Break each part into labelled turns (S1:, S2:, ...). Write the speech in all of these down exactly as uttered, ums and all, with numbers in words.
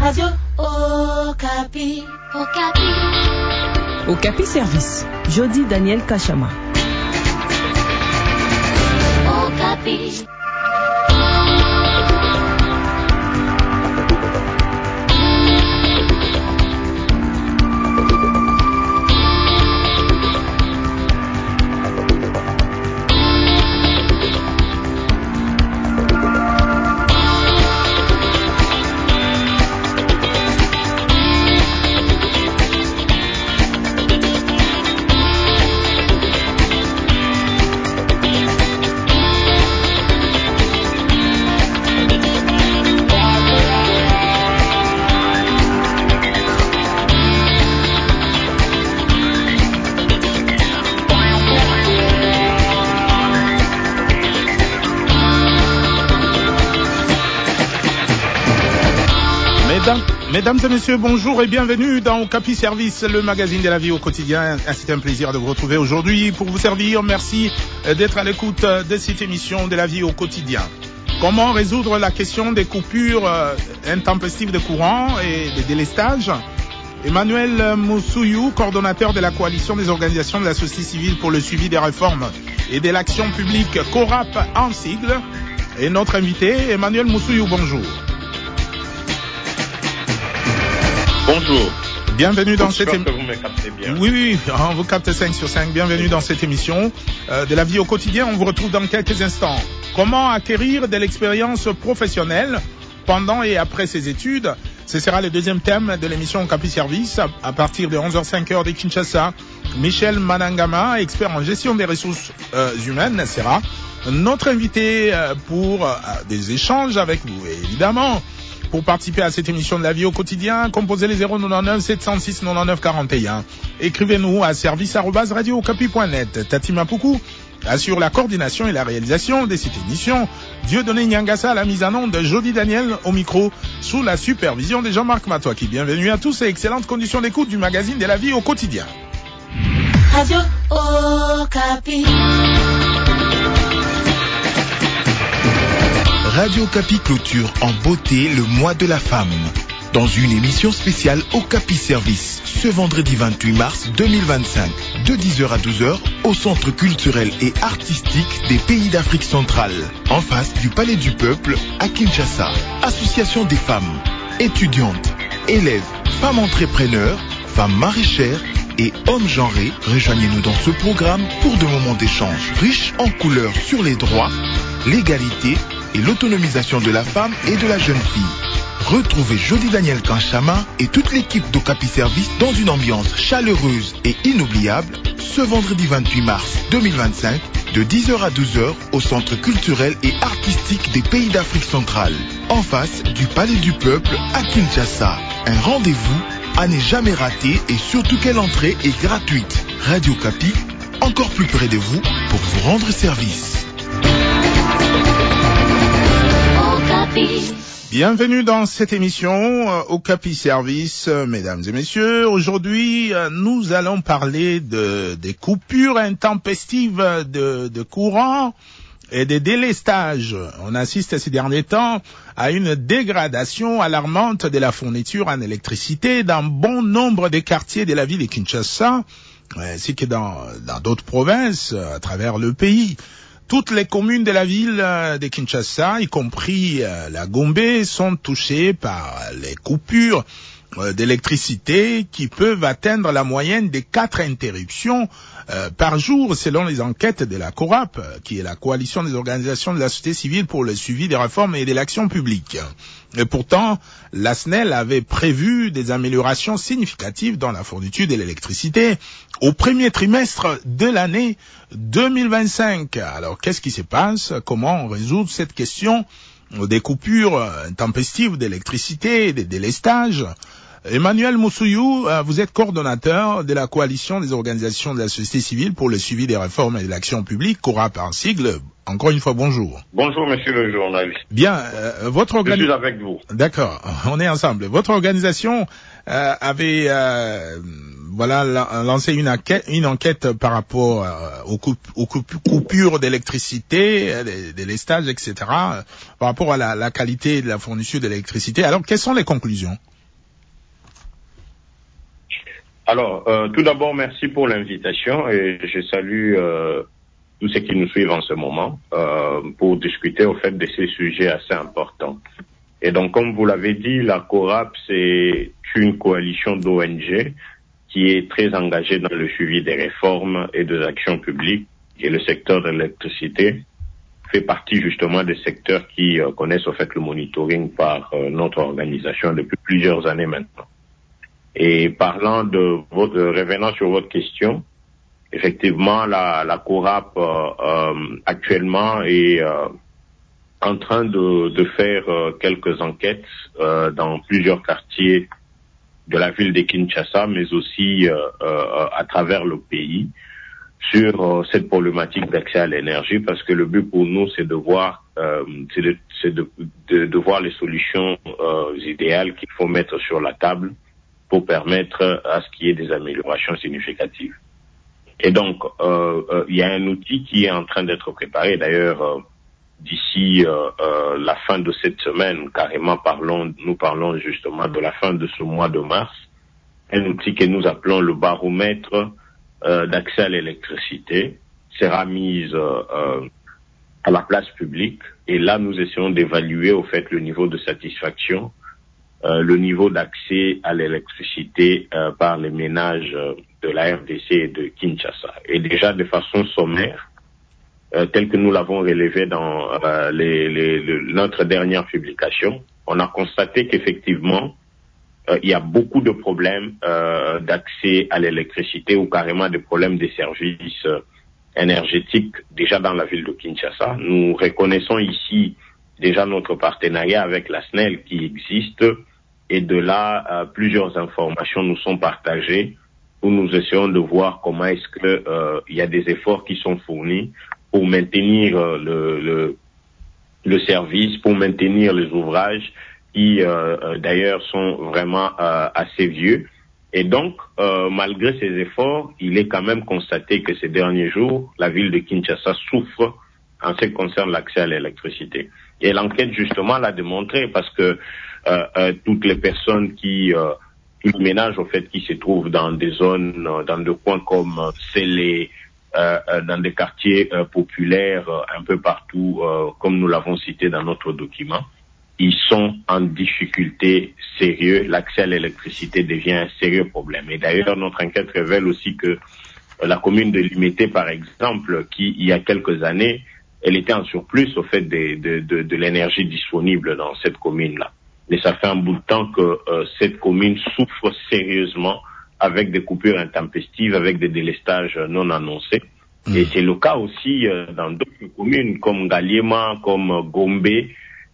S1: Radio Okapi. Okapi.
S2: Okapi Service. Jody Daniel Kachama.
S1: Okapi.
S3: Mesdames et messieurs, bonjour et bienvenue dans Okapi Service, le magazine de la vie au quotidien. C'est un plaisir de vous retrouver aujourd'hui pour vous servir. Merci d'être à l'écoute de cette émission de la vie au quotidien. Comment résoudre la question des coupures intempestives de courant et des délestages? Emmanuel Moussouyou, coordonnateur de la coalition des organisations de la société civile pour le suivi des réformes et de l'action publique, CORAP en sigle, est notre invité. Emmanuel Moussouyou, bonjour.
S4: Bonjour.
S3: Bienvenue dans cette émission.
S4: Vous me captez bien.
S3: Oui, oui, on vous capte cinq sur cinq. Bienvenue dans cette émission euh, de la vie au quotidien. On vous retrouve dans quelques instants. Comment acquérir de l'expérience professionnelle pendant et après ses études? Ce sera le deuxième thème de l'émission Okapi Service à partir de onze heures cinq de Kinshasa. Michel Manangama, expert en gestion des ressources euh, humaines, sera notre invité euh, pour euh, des échanges avec vous. Et évidemment, pour participer à cette émission de la vie au quotidien, composez les zéro neuf sept zéro six quatre-vingt-neuf quarante et un. Écrivez-nous à service arobase radio okapi point net. Tati Mapoukou assure la coordination et la réalisation de cette émission. Dieudonné Nyangassa à la mise en onde de Jody Daniel au micro sous la supervision de Jean-Marc Matouaki. Bienvenue à tous et excellentes conditions d'écoute du magazine de la vie au quotidien.
S1: Radio Okapi.
S5: Radio Okapi clôture en beauté le mois de la femme dans une émission spéciale Okapi Service ce vendredi vingt-huit mars deux mille vingt-cinq de dix heures à douze heures au Centre culturel et artistique des pays d'Afrique centrale en face du Palais du Peuple à Kinshasa. Association des femmes, étudiantes, élèves, femmes entrepreneurs, femmes maraîchères et hommes genrés, rejoignez-nous dans ce programme pour de moments d'échange riches en couleurs sur les droits, l'égalité et l'autonomisation de la femme et de la jeune fille. Retrouvez Jody Daniel Kachama et toute l'équipe d'Okapi Service dans une ambiance chaleureuse et inoubliable ce vendredi vingt-huit mars deux mille vingt-cinq de dix heures à douze heures au Centre culturel et artistique des pays d'Afrique centrale en face du Palais du Peuple à Kinshasa. Un rendez-vous à ne jamais rater et surtout que l'entrée est gratuite. Radio Okapi, encore plus près de vous pour vous rendre service.
S3: Bienvenue dans cette émission euh, Okapi Service, euh, mesdames et messieurs. Aujourd'hui, euh, nous allons parler de des coupures intempestives de, de courant et des délestages. On assiste ces derniers temps à une dégradation alarmante de la fourniture en électricité dans bon nombre des quartiers de la ville de Kinshasa, ainsi que dans dans d'autres provinces à travers le pays. Toutes les communes de la ville de Kinshasa, y compris la Gombe, sont touchées par les coupures d'électricité qui peuvent atteindre la moyenne des quatre interruptions euh, par jour selon les enquêtes de la CORAP, qui est la coalition des organisations de la société civile pour le suivi des réformes et de l'action publique. Et pourtant, l'A S N E L avait prévu des améliorations significatives dans la fourniture de l'électricité au premier trimestre de l'année deux mille vingt-cinq. Alors, qu'est-ce qui se passe? Comment résoudre cette question des coupures intempestives d'électricité, des délestages? Emmanuel Moussouyou, vous êtes coordonnateur de la coalition des organisations de la société civile pour le suivi des réformes et de l'action publique, CORAP en sigle. Encore une fois, bonjour.
S4: Bonjour, monsieur le journaliste.
S3: Bien, euh, votre organisation...
S4: Je suis avec vous.
S3: D'accord, on est ensemble. Votre organisation euh, avait euh, voilà lancé une enquête, une enquête par rapport euh, aux, coup, aux coup, coupures d'électricité, des, des lestages, et cetera, euh, par rapport à la, la qualité de la fourniture d'électricité. Alors, quelles sont les conclusions?
S4: Alors, euh, tout d'abord, merci pour l'invitation et je salue euh, tous ceux qui nous suivent en ce moment euh, pour discuter au fait de ces sujets assez importants. Et donc, comme vous l'avez dit, la CORAP, c'est une coalition d'O N G qui est très engagée dans le suivi des réformes et des actions publiques. Et le secteur de l'électricité fait partie justement des secteurs qui euh, connaissent au fait le monitoring par euh, notre organisation depuis plusieurs années maintenant. Et parlant de votre, revenant sur votre question, effectivement, la, la CORAP euh, euh, actuellement est euh, en train de, de faire euh, quelques enquêtes euh, dans plusieurs quartiers de la ville de Kinshasa, mais aussi euh, euh, à travers le pays, sur euh, cette problématique d'accès à l'énergie, parce que le but pour nous, c'est de voir, euh, c'est de, c'est de, de, de voir les solutions euh, idéales qu'il faut mettre sur la table pour permettre à ce qu'il y ait des améliorations significatives. Et donc, euh, euh, il y a un outil qui est en train d'être préparé. D'ailleurs, euh, d'ici euh, euh, la fin de cette semaine, carrément parlons, nous parlons justement de la fin de ce mois de mars, un outil que nous appelons le baromètre euh, d'accès à l'électricité sera mise euh, euh, à la place publique. Et là, nous essayons d'évaluer au fait le niveau de satisfaction, euh, le niveau d'accès à l'électricité euh, par les ménages euh, de la R D C et de Kinshasa. Et déjà de façon sommaire, euh, tel que nous l'avons relevé dans euh, les, les, le, notre dernière publication, on a constaté qu'effectivement, euh, il y a beaucoup de problèmes euh, d'accès à l'électricité ou carrément des problèmes des services euh, énergétiques déjà dans la ville de Kinshasa. Nous reconnaissons ici déjà notre partenariat avec la S N E L qui existe, et de là, euh, plusieurs informations nous sont partagées où nous essayons de voir comment est-ce que euh, il y a des efforts qui sont fournis pour maintenir euh, le, le, le service, pour maintenir les ouvrages qui euh, d'ailleurs sont vraiment euh, assez vieux. Et donc, euh, malgré ces efforts, il est quand même constaté que ces derniers jours, la ville de Kinshasa souffre en ce qui concerne l'accès à l'électricité. Et l'enquête, justement, l'a démontré, parce que euh, euh, toutes les personnes qui, euh, tous les ménages, au fait, qui se trouvent dans des zones, euh, dans des coins comme euh, Sélé, euh, euh, dans des quartiers euh, populaires, euh, un peu partout, euh, comme nous l'avons cité dans notre document, ils sont en difficulté sérieuse. L'accès à l'électricité devient un sérieux problème. Et d'ailleurs, notre enquête révèle aussi que euh, la commune de Limité, par exemple, qui, il y a quelques années, elle était en surplus au fait de, de, de, de l'énergie disponible dans cette commune-là. Mais ça fait un bout de temps que euh, cette commune souffre sérieusement avec des coupures intempestives, avec des délestages non annoncés. Mmh. Et c'est le cas aussi euh, dans d'autres communes comme Ngaliema, comme euh, Gombe. Et,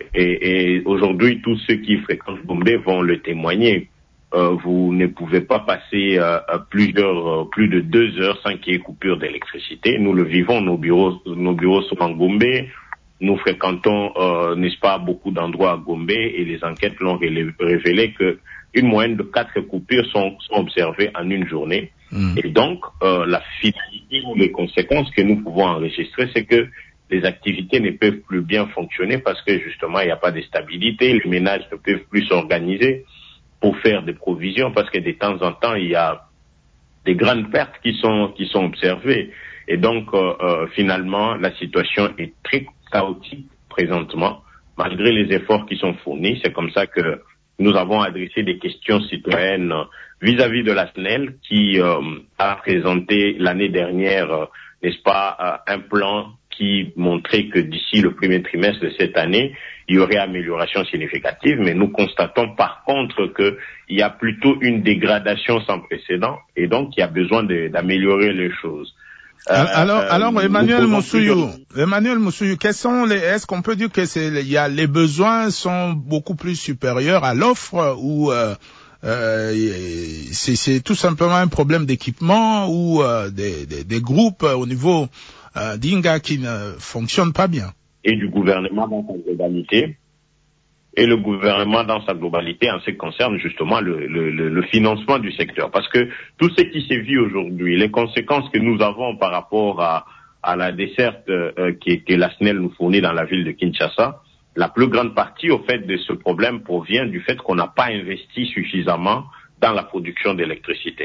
S4: et aujourd'hui, tous ceux qui fréquentent Gombe vont le témoigner. Euh, vous ne pouvez pas passer euh, plusieurs, euh, plus de deux heures sans qu'il y ait coupure d'électricité. Nous le vivons, nos bureaux, nos bureaux sont en Gombe. Nous fréquentons, euh, n'est-ce pas, beaucoup d'endroits à Gombe, et les enquêtes l'ont révélé que une moyenne de quatre coupures sont, sont observées en une journée. Mmh. Et donc, euh, la finalité ou les conséquences que nous pouvons enregistrer, c'est que les activités ne peuvent plus bien fonctionner parce que justement, il n'y a pas de stabilité. Les ménages ne peuvent plus s'organiser pour faire des provisions parce que de temps en temps, il y a des grandes pertes qui sont, qui sont observées. Et donc, euh, euh, finalement, la situation est très chaotique présentement, malgré les efforts qui sont fournis. C'est comme ça que nous avons adressé des questions citoyennes vis-à-vis de la S N E L qui euh, a présenté l'année dernière, euh, n'est-ce pas, euh, un plan qui montrait que d'ici le premier trimestre de cette année, il y aurait amélioration significative, mais nous constatons par contre que il y a plutôt une dégradation sans précédent, et donc il y a besoin de, d'améliorer les choses.
S3: Euh, alors, euh, alors, Emmanuel Moussouyou, Emmanuel Moussouyou, quels sont les, est-ce qu'on peut dire que c'est, il y a, les besoins sont beaucoup plus supérieurs à l'offre, ou, euh, euh, c'est, c'est tout simplement un problème d'équipement ou, euh, des, des, des groupes au niveau, euh, d'Inga qui ne fonctionnent pas bien?
S4: Et du gouvernement dans sa globalité. Et le gouvernement dans sa globalité en ce qui concerne justement le, le, le financement du secteur. Parce que tout ce qui s'est vu aujourd'hui, les conséquences que nous avons par rapport à, à la desserte euh, que, que la S N E L nous fournit dans la ville de Kinshasa, la plus grande partie au fait de ce problème provient du fait qu'on n'a pas investi suffisamment dans la production d'électricité.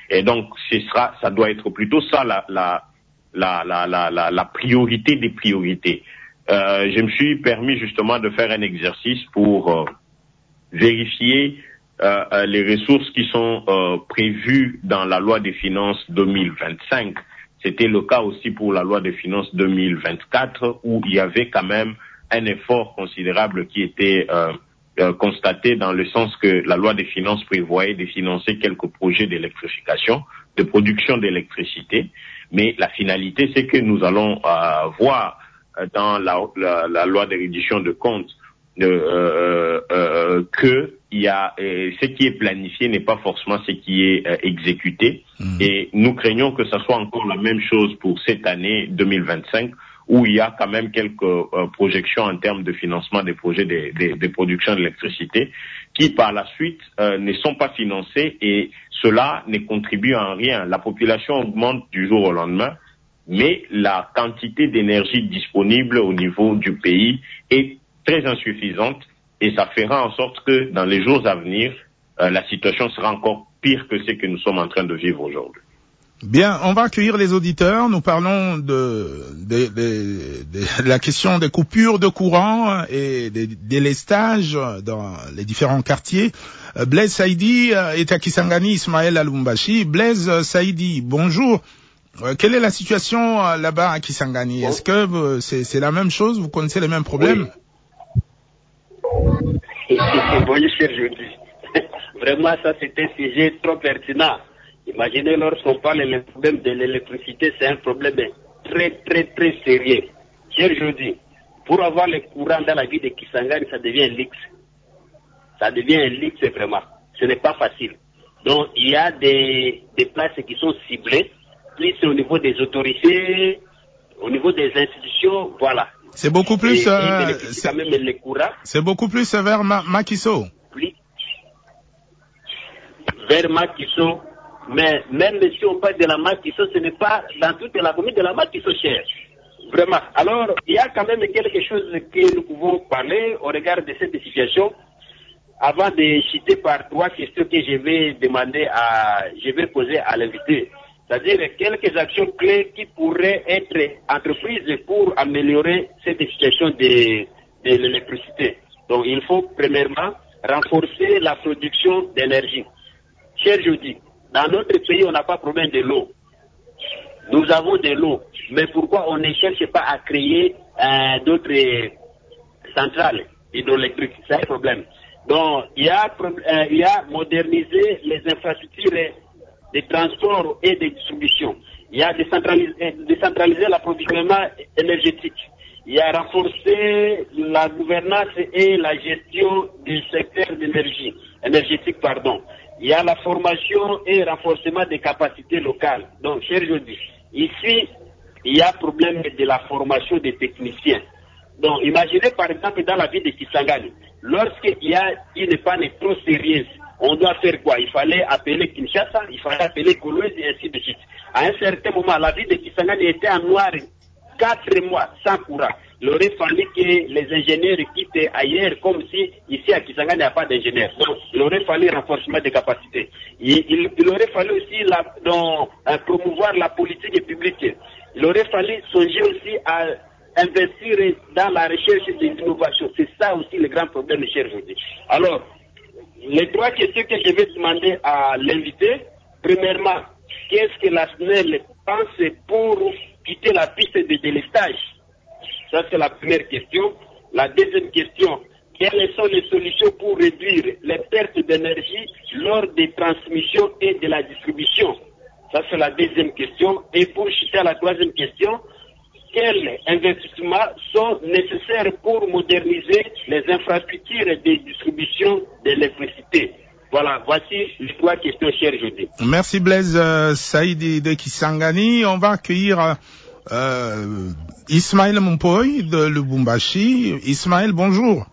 S4: Et donc, ce sera, ça doit être plutôt ça la, la, la, la, la, la, la priorité des priorités. Euh, je me suis permis justement de faire un exercice pour euh, vérifier euh, les ressources qui sont euh, prévues dans la loi des finances deux mille vingt-cinq. C'était le cas aussi pour la loi des finances deux mille vingt-quatre, où il y avait quand même un effort considérable qui était euh, euh, constaté dans le sens que la loi des finances prévoyait de financer quelques projets d'électrification, de production d'électricité. Mais la finalité, c'est que nous allons euh, voir dans la, la, la loi de reddition de comptes euh, euh, euh, que il y a euh, ce qui est planifié n'est pas forcément ce qui est euh, exécuté. Mmh. Et nous craignons que ce soit encore la même chose pour cette année deux mille vingt-cinq, où il y a quand même quelques euh, projections en termes de financement des projets de, de, de production d'électricité qui par la suite euh, ne sont pas financés, et cela ne contribue en rien. La population augmente du jour au lendemain, mais la quantité d'énergie disponible au niveau du pays est très insuffisante, et ça fera en sorte que dans les jours à venir, euh, la situation sera encore pire que ce que nous sommes en train de vivre aujourd'hui.
S3: Bien, on va accueillir les auditeurs. Nous parlons de, de, de, de la question des coupures de courant et des délestages dans les différents quartiers. Blaise Saïdi est à Kisangani, Ismaël à Lubumbashi. Blaise Saïdi, bonjour. Quelle est la situation là-bas à Kisangani? Est-ce que c'est, c'est la même chose? Vous connaissez les mêmes problèmes?
S6: Oui. Bonjour, cher Jeudi. Vraiment, ça, c'est un sujet trop pertinent. Imaginez, lorsqu'on parle des problèmes de l'électricité, c'est un problème très, très, très sérieux. Cher Jeudi, pour avoir le courant dans la ville de Kisangani, ça devient un luxe. Ça devient un luxe, vraiment. Ce n'est pas facile. Donc, il y a des, des places qui sont ciblées, plus au niveau des autorités, au niveau des institutions, voilà.
S3: C'est beaucoup plus,
S6: et,
S3: euh,
S6: et c'est, quand même le courant.
S3: C'est beaucoup plus vers Ma- Makiso.
S6: Oui. Vers Makiso. Mais même si on parle de la Makiso, ce n'est pas dans toute la commune de la Makiso, cher. Vraiment. Alors, il y a quand même quelque chose que nous pouvons parler au regard de cette situation. Avant de citer par trois questions que je vais demander à, je vais poser à l'invité. C'est-à-dire quelques actions clés qui pourraient être entreprises pour améliorer cette situation de, de l'électricité. Donc, il faut premièrement renforcer la production d'énergie. Cher Jeudi, dans notre pays, on n'a pas de problème de l'eau. Nous avons de l'eau. Mais pourquoi on ne cherche pas à créer euh, d'autres centrales hydroélectriques? C'est un problème. Donc, il y a, euh, il y a moderniser les infrastructures de transport et de distribution. Il y a décentraliser, décentraliser l'approvisionnement énergétique. Il y a renforcer la gouvernance et la gestion du secteur d'énergie, énergétique, pardon. Il y a la formation et renforcement des capacités locales. Donc, cher Jody, ici, il y a problème de la formation des techniciens. Donc, imaginez par exemple dans la ville de Kisangani, lorsqu'il y a une panne trop sérieuse, on doit faire quoi? Il fallait appeler Kinshasa, il fallait appeler Kolwezi et ainsi de suite. À un certain moment, la ville de Kisangani était en noir quatre mois sans courant. Il aurait fallu que les ingénieurs quittent ailleurs, comme si ici à Kisangani il n'y a pas d'ingénieurs. Donc, il aurait fallu renforcement des capacités. Il, il, il aurait fallu aussi la, donc, euh, promouvoir la politique publique. Il aurait fallu songer aussi à investir dans la recherche et l'innovation. C'est ça aussi le grand problème, cher Jody. Alors, les trois questions que je vais demander à l'invité. Premièrement, qu'est-ce que la S N E L pense pour quitter la piste de délestage? Ça, c'est la première question. La deuxième question, quelles sont les solutions pour réduire les pertes d'énergie lors des transmissions et de la distribution? Ça, c'est la deuxième question. Et pour chuter à la troisième question, quels investissements sont nécessaires pour moderniser les infrastructures de distribution d'électricité? Voilà, voici les trois questions, cher Jody.
S3: Merci Blaise euh, Saïdi de Kisangani. On va accueillir euh, Ismaël Mumpoy de Lubumbashi. Ismaël, bonjour.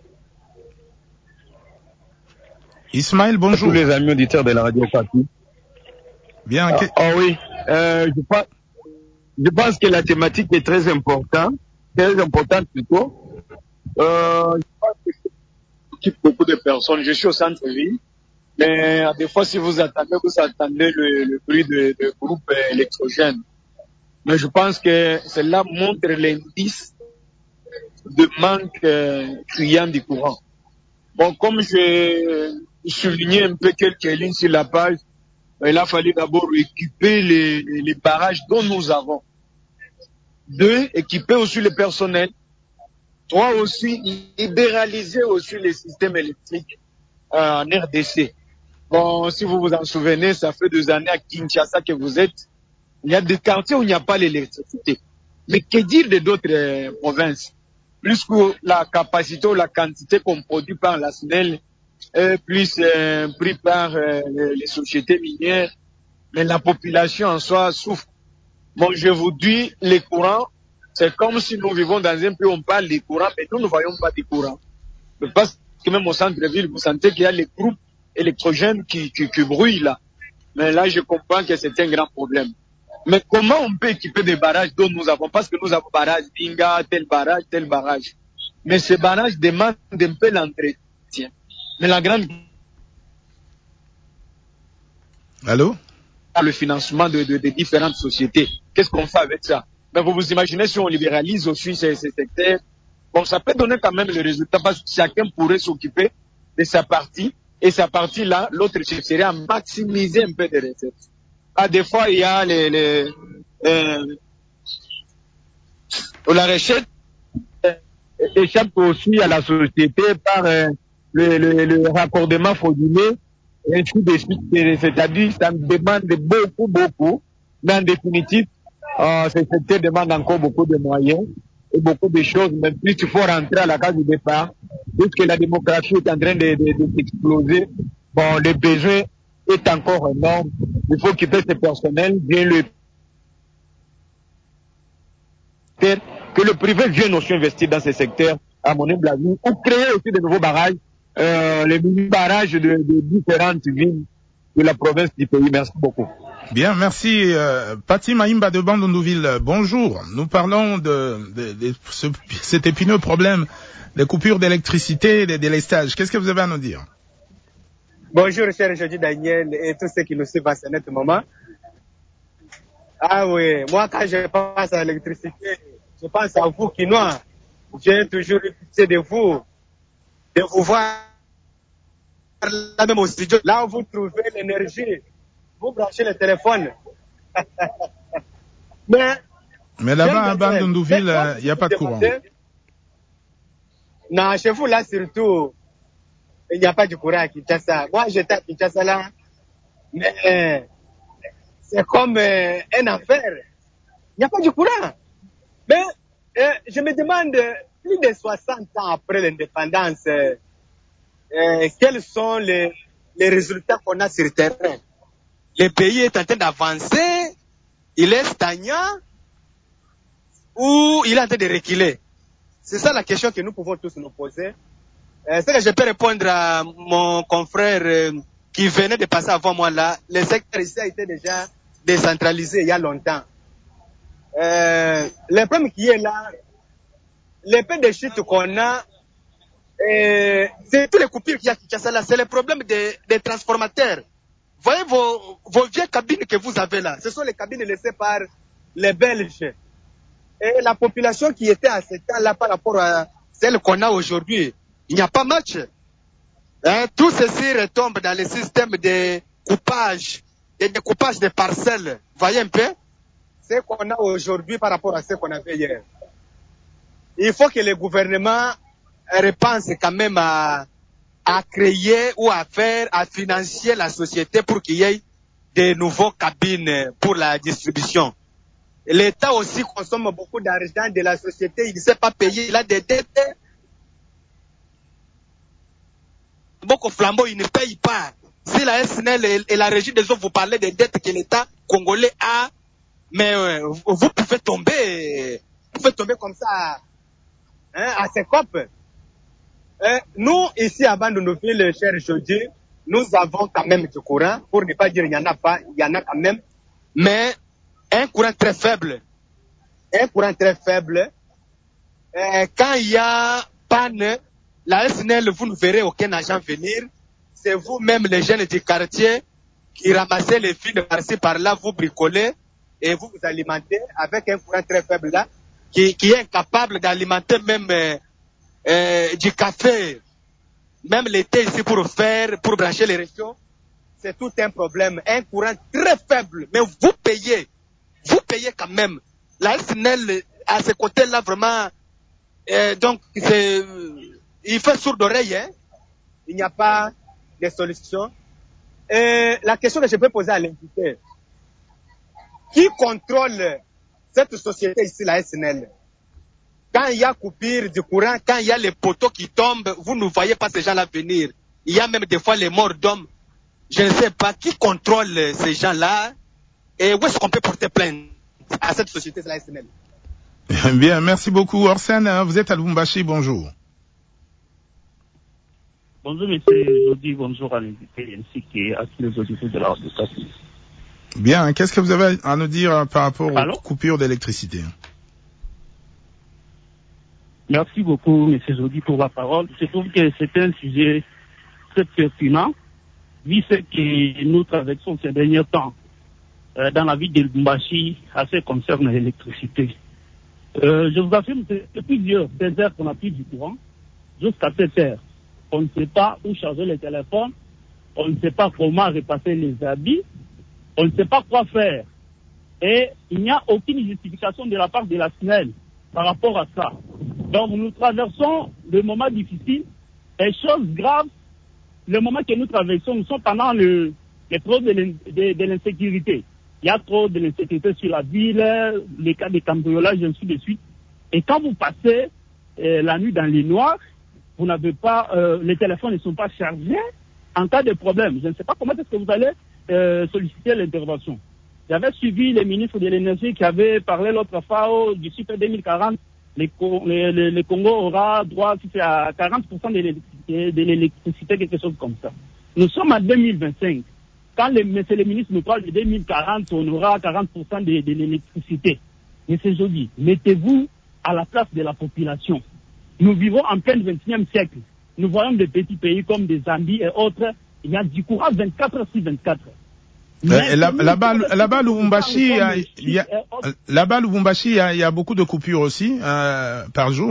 S3: Ismaël, bonjour.
S7: Tous les amis auditeurs de la radio Okapi.
S3: Bien.
S7: Ah, que... oh oui, euh, je pense... Je pense que la thématique est très importante, très importante plutôt. Euh, je pense que ça occupe beaucoup de personnes. Je suis au centre-ville Mais des fois, si vous attendez, vous attendez le, le bruit de, de groupe électrogène. Mais je pense que cela montre l'indice de manque euh, criant du courant. Bon, comme je soulignais un peu quelques lignes sur la page, il a fallu d'abord équiper les, les barrages dont nous avons. Deux, équiper aussi le personnel. Trois, aussi libéraliser aussi les systèmes électriques euh, en R D C. Bon, si vous vous en souvenez, ça fait deux années à Kinshasa que vous êtes. Il y a des quartiers où il n'y a pas l'électricité. Mais que dire de d'autres euh, provinces? Plus que la capacité ou la quantité qu'on produit par la S N E L, euh, plus euh, pris par euh, les sociétés minières, mais la population en soi souffre. Bon, je vous dis, les courants, c'est comme si nous vivons dans un pays où on parle des courants, mais nous ne voyons pas des courants. Parce que même au centre-ville, vous sentez qu'il y a les groupes électrogènes qui, qui, qui brûlent là. Mais là, je comprends que c'est un grand problème. Mais comment on peut équiper des barrages dont nous avons? Parce que nous avons barrage Binga, tel barrage, tel barrage. Mais ces barrages demandent un peu l'entretien. Mais la grande...
S3: Allô?
S7: Le financement de, de, de différentes sociétés. Qu'est-ce qu'on fait avec ça? Mais vous vous imaginez si on libéralise aussi ces, ces secteurs, bon, ça peut donner quand même le résultat parce que chacun pourrait s'occuper de sa partie et sa partie là, l'autre serait à maximiser un peu de recettes. Ah, des fois, il y a les, les euh, la recette euh, échappe aussi à la société par euh, le, le, le raccordement frauduleux. Et ainsi de suite, c'est-à-dire ça me demande beaucoup, beaucoup, mais en définitive, euh, ce secteur demande encore beaucoup de moyens et beaucoup de choses, mais plus il faut rentrer à la case du départ, puisque la démocratie est en train de, de, de s'exploser, bon, le besoin est encore énorme, il faut qu'il fasse ce personnel, bien le que le privé vienne aussi investir dans ce secteur, à mon humble avis, ou créer aussi de nouveaux barrages, euh, les mini-barrages de, de différentes villes de la province du pays. Merci beaucoup.
S3: Bien, merci. Euh, Pati Maïmba de Bandundouville, bonjour. Nous parlons de, de, de ce, cet épineux problème des coupures d'électricité et des délestages. Qu'est-ce que vous avez à nous dire?
S8: Bonjour, cher Jody Daniel et tous ceux qui nous suivent à ce net moment. Ah oui, moi quand je pense à l'électricité, je pense à vous, Quinois. J'ai toujours eu pitié de vous, de vous voir là même au studio. Là où vous trouvez l'énergie, vous branchez le téléphone. Mais,
S3: Mais là-bas, à Bandundouville, il n'y a pas de courant.
S8: Non, chez vous là surtout, il n'y a pas de courant à Kinshasa. Moi j'étais à Kinshasa là, mais c'est comme euh, un enfer. Il n'y a pas de courant. Mais euh, je me demande, plus de soixante ans après l'indépendance, euh, euh, quels sont les, les résultats qu'on a sur le terrain? Le pays est en train d'avancer, il est stagnant ou il est en train de reculer? C'est ça la question que nous pouvons tous nous poser. Euh, c'est que je peux répondre à mon confrère euh, qui venait de passer avant moi là. Le secteur ici a été déjà décentralisé il y a longtemps. Euh, le problème qui est là, les peu de chutes qu'on a, euh, c'est tous les coupures qu'il y a qui cassent là, c'est le problème des, des transformateurs. Voyez vos, vos vieilles cabines que vous avez là, ce sont les cabines laissées par les Belges. Et la population qui était à ce temps-là par rapport à celle qu'on a aujourd'hui, il n'y a pas match. Hein, tout ceci retombe dans le système de coupage, de découpage des parcelles. Voyez un peu ce qu'on a aujourd'hui par rapport à ce qu'on avait hier. Il faut que le gouvernement repense quand même à, à créer ou à faire, à financer la société pour qu'il y ait de nouveaux cabines pour la distribution. L'État aussi consomme beaucoup d'argent de la société, il ne sait pas payer, il a des dettes. Beaucoup flambeau, il ne paye pas. Si la S N E L et la régie des eaux vous parlez des dettes que l'État congolais a, mais euh, vous pouvez tomber, vous pouvez tomber comme ça, hein, à ces copes. Euh, nous, ici à Bandundouville, cher Jody, nous avons quand même du courant, pour ne pas dire il n'y en a pas, il y en a quand même, mais un courant très faible. Un courant très faible. Euh, quand il y a panne, la S N E L, vous ne verrez aucun agent venir. c'est vous-même les jeunes du quartier qui ramassez les fils par-ci par-là, vous bricolez et vous vous alimentez avec un courant très faible là, qui, qui est incapable d'alimenter même euh, euh, du café, même l'été ici pour faire, pour brancher les réseaux. C'est tout un problème. Un courant très faible, mais vous payez. Vous payez quand même. La S N L, à ce côté-là, vraiment, euh, donc, c'est, il fait sourd d'oreille, hein. Il n'y a pas de solution. Et la question que je peux poser à l'invité, qui contrôle cette société ici, la S N L? Quand il y a coupure du courant, quand il y a les poteaux qui tombent, vous ne voyez pas ces gens-là venir. Il y a même des fois les morts d'hommes. Je ne sais pas qui contrôle ces gens-là et où est-ce qu'on peut porter plainte à cette société, la S N L.
S3: Bien, merci beaucoup. Orsène, vous êtes à Lubumbashi, bonjour.
S9: Bonjour, monsieur Jody, bonjour à l'invité ainsi qu'à tous les auditeurs de la radio.
S3: Bien, qu'est-ce que vous avez à nous dire par rapport
S9: Allô?
S3: aux coupures d'électricité?
S9: Merci beaucoup, monsieur Jody, pour la parole. Je trouve que c'est un sujet très pertinent, vu ce que nous traversons ces derniers temps euh, dans la ville de Lubumbashi, à ce qui concerne l'électricité. Euh, je vous affirme que depuis plusieurs heures qu'on a plus du courant, jusqu'à cette heure, on ne sait pas où charger le téléphone, on ne sait pas comment repasser les habits, on ne sait pas quoi faire. Et il n'y a aucune justification de la part de la S N E L par rapport à ça. Donc nous traversons des moments difficiles et choses graves. Le moment que nous traversons, nous sommes pendant le, les problèmes de, de, de l'insécurité. Il y a trop de l'insécurité sur la ville, les cas de cambriolage, ainsi de suite. Et quand vous passez euh, la nuit dans les noirs, vous n'avez pas, euh, les téléphones ne sont pas chargés en cas de problème. Je ne sais pas comment est-ce que vous allez euh, solliciter l'intervention. J'avais suivi les ministres de l'énergie qui avaient parlé l'autre fois oh, du Super deux mille quarante. Les, les, les, les Congo aura droit à quarante pour cent de l'électricité, de l'électricité, quelque chose comme ça. Nous sommes en deux mille vingt-cinq. Quand les, monsieur le ministre nous parle de deux mille quarante, on aura quarante pour cent de, de l'électricité. Mais c'est joli. Mettez-vous à la place de la population. Nous vivons en plein vingt-et-unième siècle. Nous voyons des petits pays comme des Zambie et autres. Il y a du courant vingt-quatre heures sur vingt-quatre.
S3: Euh, là, là-bas, là-bas, Lubumbashi, il y a, là-bas, Lubumbashi, il y a, il y a beaucoup de coupures aussi, euh, par jour.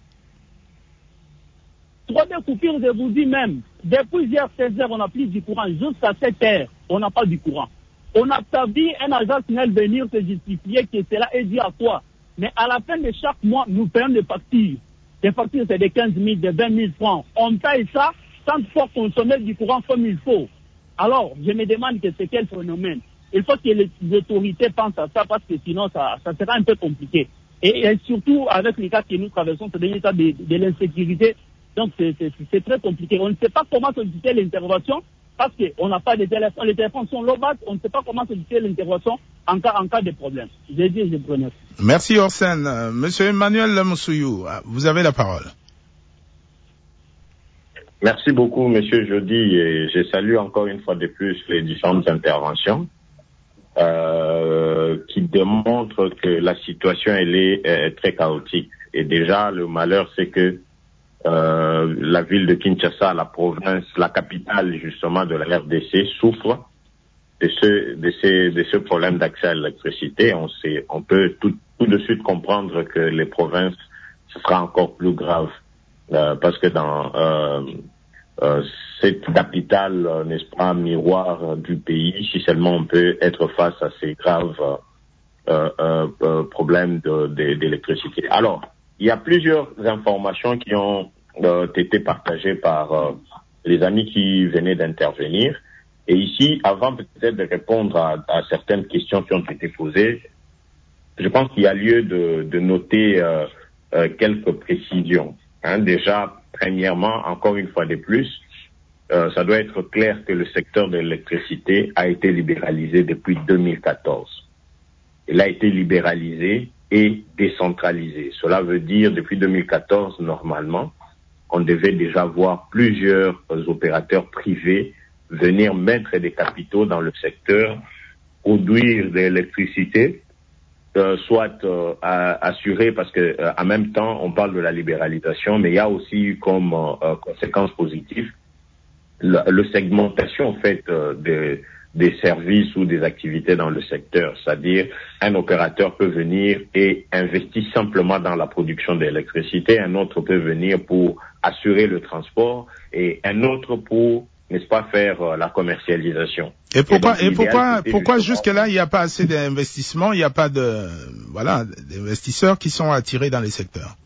S9: Trois de coupures, je vous dis même. Depuis hier seize heures, on n'a plus du courant. Jusqu'à sept heures, on n'a pas du courant. On a vu un agent national venir se justifier que cela est dû à quoi. Mais à la fin de chaque mois, nous payons des factures. Les factures, c'est de quinze mille, de vingt mille francs. On paye ça sans pouvoir consommer du courant comme il faut. Alors, je me demande que c'est quel phénomène. Il faut que les autorités pensent à ça parce que sinon, ça, ça sera un peu compliqué. Et, et surtout, avec les cas que nous traversons, c'est des cas de, de l'insécurité. Donc, c'est, c'est, c'est très compliqué. On ne sait pas comment solliciter l'intervention parce qu'on n'a pas de téléphone. Les téléphones sont low-bas. On ne sait pas comment solliciter l'intervention en cas, en cas de problème. J'ai dit, je prenais.
S3: Merci, Orsène. Euh, Monsieur Emmanuel Moussouyou, vous avez la parole.
S4: Merci beaucoup, Monsieur Jody, et je salue encore une fois de plus les différentes interventions euh, qui démontrent que la situation elle est, est très chaotique. Et déjà, le malheur, c'est que euh, la ville de Kinshasa, la province, la capitale justement de la R D C, souffre de ce de ces de ce problème d'accès à l'électricité. On sait, on peut tout, tout de suite comprendre que les provinces, ce sera encore plus grave. Euh, parce que dans euh, euh, cette capitale, euh, n'est-ce pas, miroir euh, du pays, si seulement on peut être face à ces graves euh, euh, euh, problèmes de, de, d'électricité. Alors, il y a plusieurs informations qui ont euh, été partagées par euh, les amis qui venaient d'intervenir. Et ici, avant peut-être de répondre à, à certaines questions qui ont été posées, je pense qu'il y a lieu de, de noter euh, euh, quelques précisions. Hein, déjà, premièrement, encore une fois de plus, euh, ça doit être clair que le secteur de l'électricité a été libéralisé depuis deux mille quatorze. Il a été libéralisé et décentralisé. Cela veut dire, depuis deux mille quatorze, normalement, on devait déjà voir plusieurs opérateurs privés venir mettre des capitaux dans le secteur, produire de l'électricité, Euh, soit euh, assuré, parce que euh, en même temps on parle de la libéralisation, mais il y a aussi comme euh, conséquence positive la le segmentation en fait euh, de des services ou des activités dans le secteur, c'est-à-dire un opérateur peut venir et investir simplement dans la production d'électricité, un autre peut venir pour assurer le transport et un autre pour, n'est-ce pas, faire euh, la commercialisation.
S3: Et pourquoi, et,
S4: et
S3: donc, pourquoi, pourquoi
S4: justement...
S3: jusque-là il n'y a pas assez d'investissements, il n'y a pas de, voilà, d'investisseurs qui sont attirés dans les secteurs?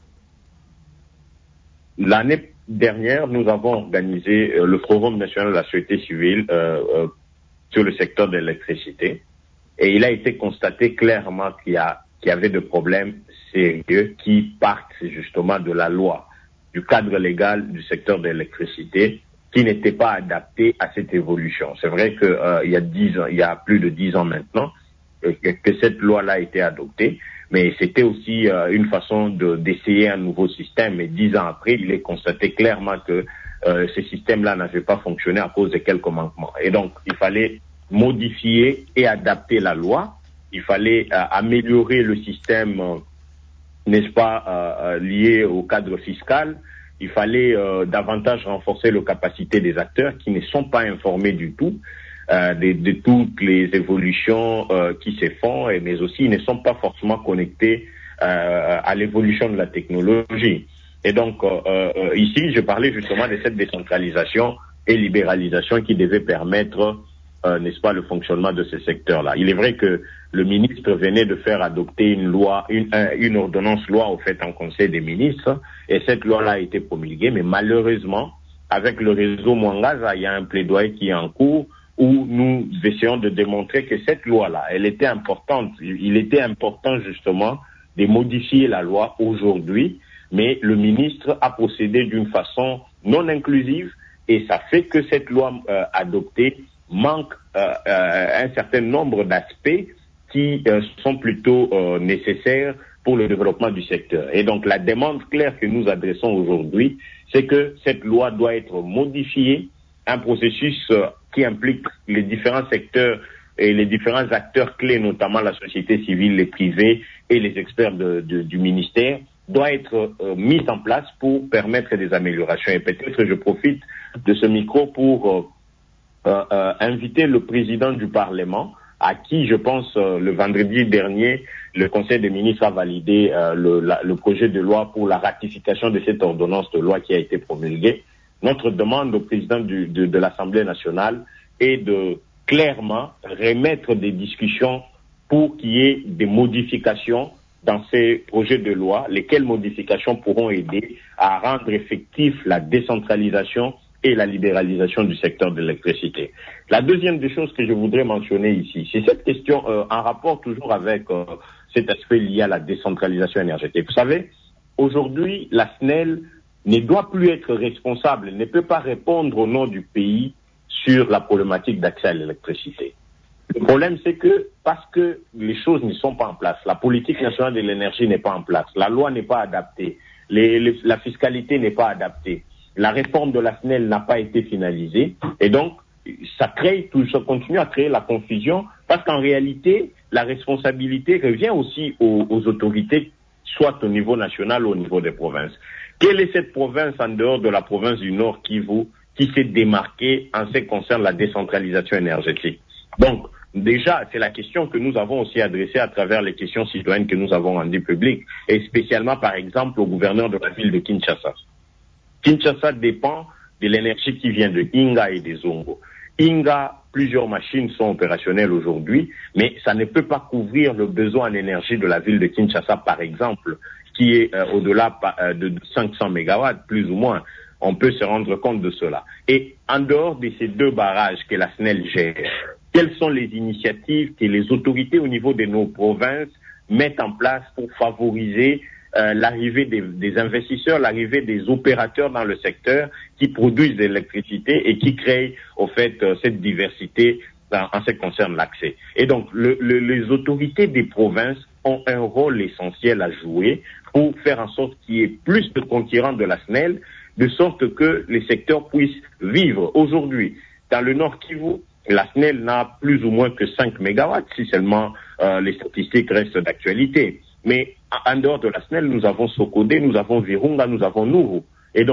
S4: L'année dernière, nous avons organisé euh, le Forum national de la société civile euh, euh, sur le secteur de l'électricité. Et il a été constaté clairement qu'il y a, qu'il y avait des problèmes sérieux qui partent justement de la loi, du cadre légal du secteur de l'électricité, qui n'était pas adapté à cette évolution. C'est vrai que euh, il y a dix ans, il y a plus de dix ans maintenant, euh, que, que cette loi-là a été adoptée, mais c'était aussi euh, une façon de, d'essayer un nouveau système. Et dix ans après, il est constaté clairement que Euh, ce système-là n'avait pas fonctionné à cause de quelques manquements. Et donc, il fallait modifier et adapter la loi. Il fallait euh, améliorer le système, euh, n'est-ce pas, euh, lié au cadre fiscal. Il fallait euh, davantage renforcer les capacités des acteurs qui ne sont pas informés du tout euh, de, de toutes les évolutions euh, qui se font, et, mais aussi ils ne sont pas forcément connectés euh, à l'évolution de la technologie. Et donc, euh, euh, ici, je parlais justement de cette décentralisation et libéralisation qui devait permettre, euh, n'est-ce pas, le fonctionnement de ce secteur-là. Il est vrai que le ministre venait de faire adopter une loi, une, une ordonnance-loi, au fait, en Conseil des ministres, et cette loi-là a été promulguée, mais malheureusement, avec le réseau Mwangaza, il y a un plaidoyer qui est en cours où nous essayons de démontrer que cette loi-là, elle était importante. Il était important, justement, de modifier la loi aujourd'hui, mais le ministre a procédé d'une façon non inclusive et ça fait que cette loi euh, adoptée manque euh, euh, un certain nombre d'aspects qui euh, sont plutôt euh, nécessaires pour le développement du secteur. Et donc la demande claire que nous adressons aujourd'hui, c'est que cette loi doit être modifiée, un processus euh, qui implique les différents secteurs et les différents acteurs clés, notamment la société civile, les privés et les experts de, de, du ministère, doit être euh, mise en place pour permettre des améliorations. Et peut-être je profite de ce micro pour euh, euh, euh, inviter le président du Parlement, à qui je pense euh, le vendredi dernier, le Conseil des ministres a validé euh, le, la, le projet de loi pour la ratification de cette ordonnance de loi qui a été promulguée. Notre demande au président du, de, de l'Assemblée nationale est de clairement remettre des discussions pour qu'il y ait des modifications dans ces projets de loi, lesquelles modifications pourront aider à rendre effectif la décentralisation et la libéralisation du secteur de l'électricité. La deuxième des choses que je voudrais mentionner ici, c'est cette question euh, en rapport toujours avec euh, cet aspect lié à la décentralisation énergétique. Vous savez, aujourd'hui, la S N E L ne doit plus être responsable, ne peut pas répondre au nom du pays sur la problématique d'accès à l'électricité. Le problème, c'est que parce que les choses ne sont pas en place, la politique nationale de l'énergie n'est pas en place, la loi n'est pas adaptée, les, les, la fiscalité n'est pas adaptée, la réforme de la S N E L n'a pas été finalisée, et donc ça crée, tout, ça continue à créer la confusion, parce qu'en réalité, la responsabilité revient aussi aux, aux autorités, soit au niveau national ou au niveau des provinces. Quelle est cette province en dehors de la province du Nord Kivu qui s'est démarquée en ce qui concerne la décentralisation énergétique? Donc, déjà, c'est la question que nous avons aussi adressée à travers les questions citoyennes que nous avons rendues publiques, et spécialement, par exemple, au gouverneur de la ville de Kinshasa. Kinshasa dépend de l'énergie qui vient de Inga et des Zongo. Inga, plusieurs machines sont opérationnelles aujourd'hui, mais ça ne peut pas couvrir le besoin en énergie de la ville de Kinshasa, par exemple, qui est euh, au-delà euh, de cinq cents mégawatts, plus ou moins. On peut se rendre compte de cela. Et en dehors de ces deux barrages que la S N E L gère, quelles sont les initiatives que les autorités au niveau de nos provinces mettent en place pour favoriser euh, l'arrivée des, des investisseurs, l'arrivée des opérateurs dans le secteur qui produisent de l'électricité et qui créent, au fait, euh, cette diversité dans, en ce qui concerne l'accès. Et donc, le, le, les autorités des provinces ont un rôle essentiel à jouer pour faire en sorte qu'il y ait plus de concurrents de la S N E L, de sorte que les secteurs puissent vivre. Aujourd'hui, dans le Nord Kivu, la S N E L n'a plus ou moins que cinq mégawatts, si seulement euh, les statistiques restent d'actualité. Mais en dehors de la S N E L, nous avons Sokodé, nous avons Virunga, nous avons Nourou. Et donc,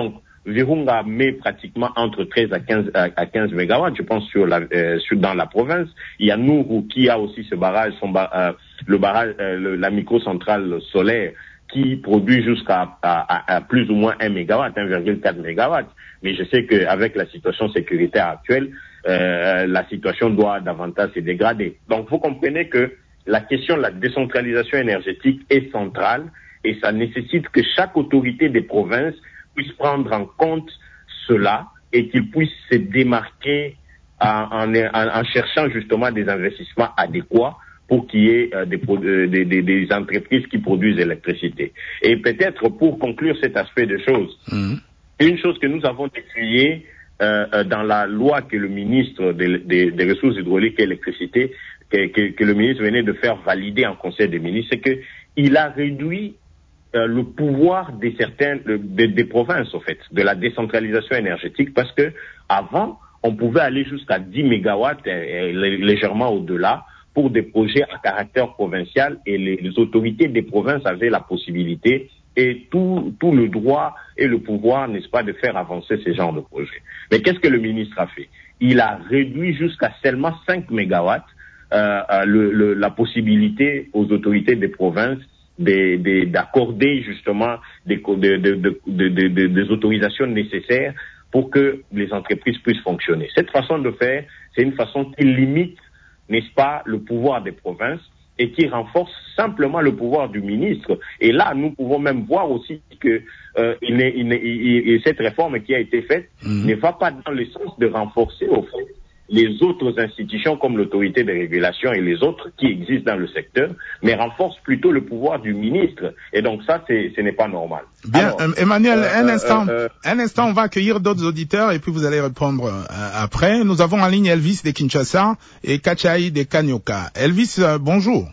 S4: Virunga met pratiquement entre treize à quinze, à quinze mégawatts, je pense, sur la, euh, sur, dans la province. Il y a Nourou qui a aussi ce barrage, son bar, euh, le barrage, euh, le, la microcentrale solaire qui produit jusqu'à à, à, à plus ou moins un mégawatt, un virgule quatre mégawatts. Mais je sais qu'avec la situation sécuritaire actuelle, euh, la situation doit davantage se dégrader. Donc, vous comprenez que la question de la décentralisation énergétique est centrale et ça nécessite que chaque autorité des provinces puisse prendre en compte cela et qu'il puisse se démarquer en, en, en cherchant justement des investissements adéquats pour qu'il y ait euh, des, des, des, des entreprises qui produisent l'électricité. Et peut-être pour conclure cet aspect de choses, mmh. une chose que nous avons décriée euh, dans la loi que le ministre des, des, des Ressources hydrauliques et électricité, que, que, que le ministre venait de faire valider en Conseil des ministres, c'est qu'il a réduit Euh, le pouvoir des certaines de, de, des provinces, en fait, de la décentralisation énergétique, parce que avant, on pouvait aller jusqu'à dix mégawatts, et, et légèrement au-delà, pour des projets à caractère provincial, et les, les autorités des provinces avaient la possibilité et tout, tout le droit et le pouvoir, n'est-ce pas, de faire avancer ces genres de projets. Mais qu'est-ce que le ministre a fait? Il a réduit jusqu'à seulement cinq mégawatts euh, le, le, la possibilité aux autorités des provinces Des, des, d'accorder justement des, de, de, de, de, de, des autorisations nécessaires pour que les entreprises puissent fonctionner. Cette façon de faire, c'est une façon qui limite, n'est-ce pas, le pouvoir des provinces et qui renforce simplement le pouvoir du ministre. Et là, nous pouvons même voir aussi que euh, il est, il est, il est, cette réforme qui a été faite mmh. ne va pas dans le sens de renforcer, au fait, les autres institutions comme l'autorité de régulation et les autres qui existent dans le secteur, mais renforce plutôt le pouvoir du ministre. Et donc ça, c'est, ce n'est pas normal.
S3: Bien,
S4: Alors,
S3: euh, Emmanuel,
S4: euh,
S3: un
S4: euh,
S3: instant,
S4: euh,
S3: un instant, on va accueillir d'autres auditeurs et puis vous allez répondre euh, après. Nous avons en ligne Elvis de Kinshasa et Kachai de Kanyoka. Elvis, euh, bonjour.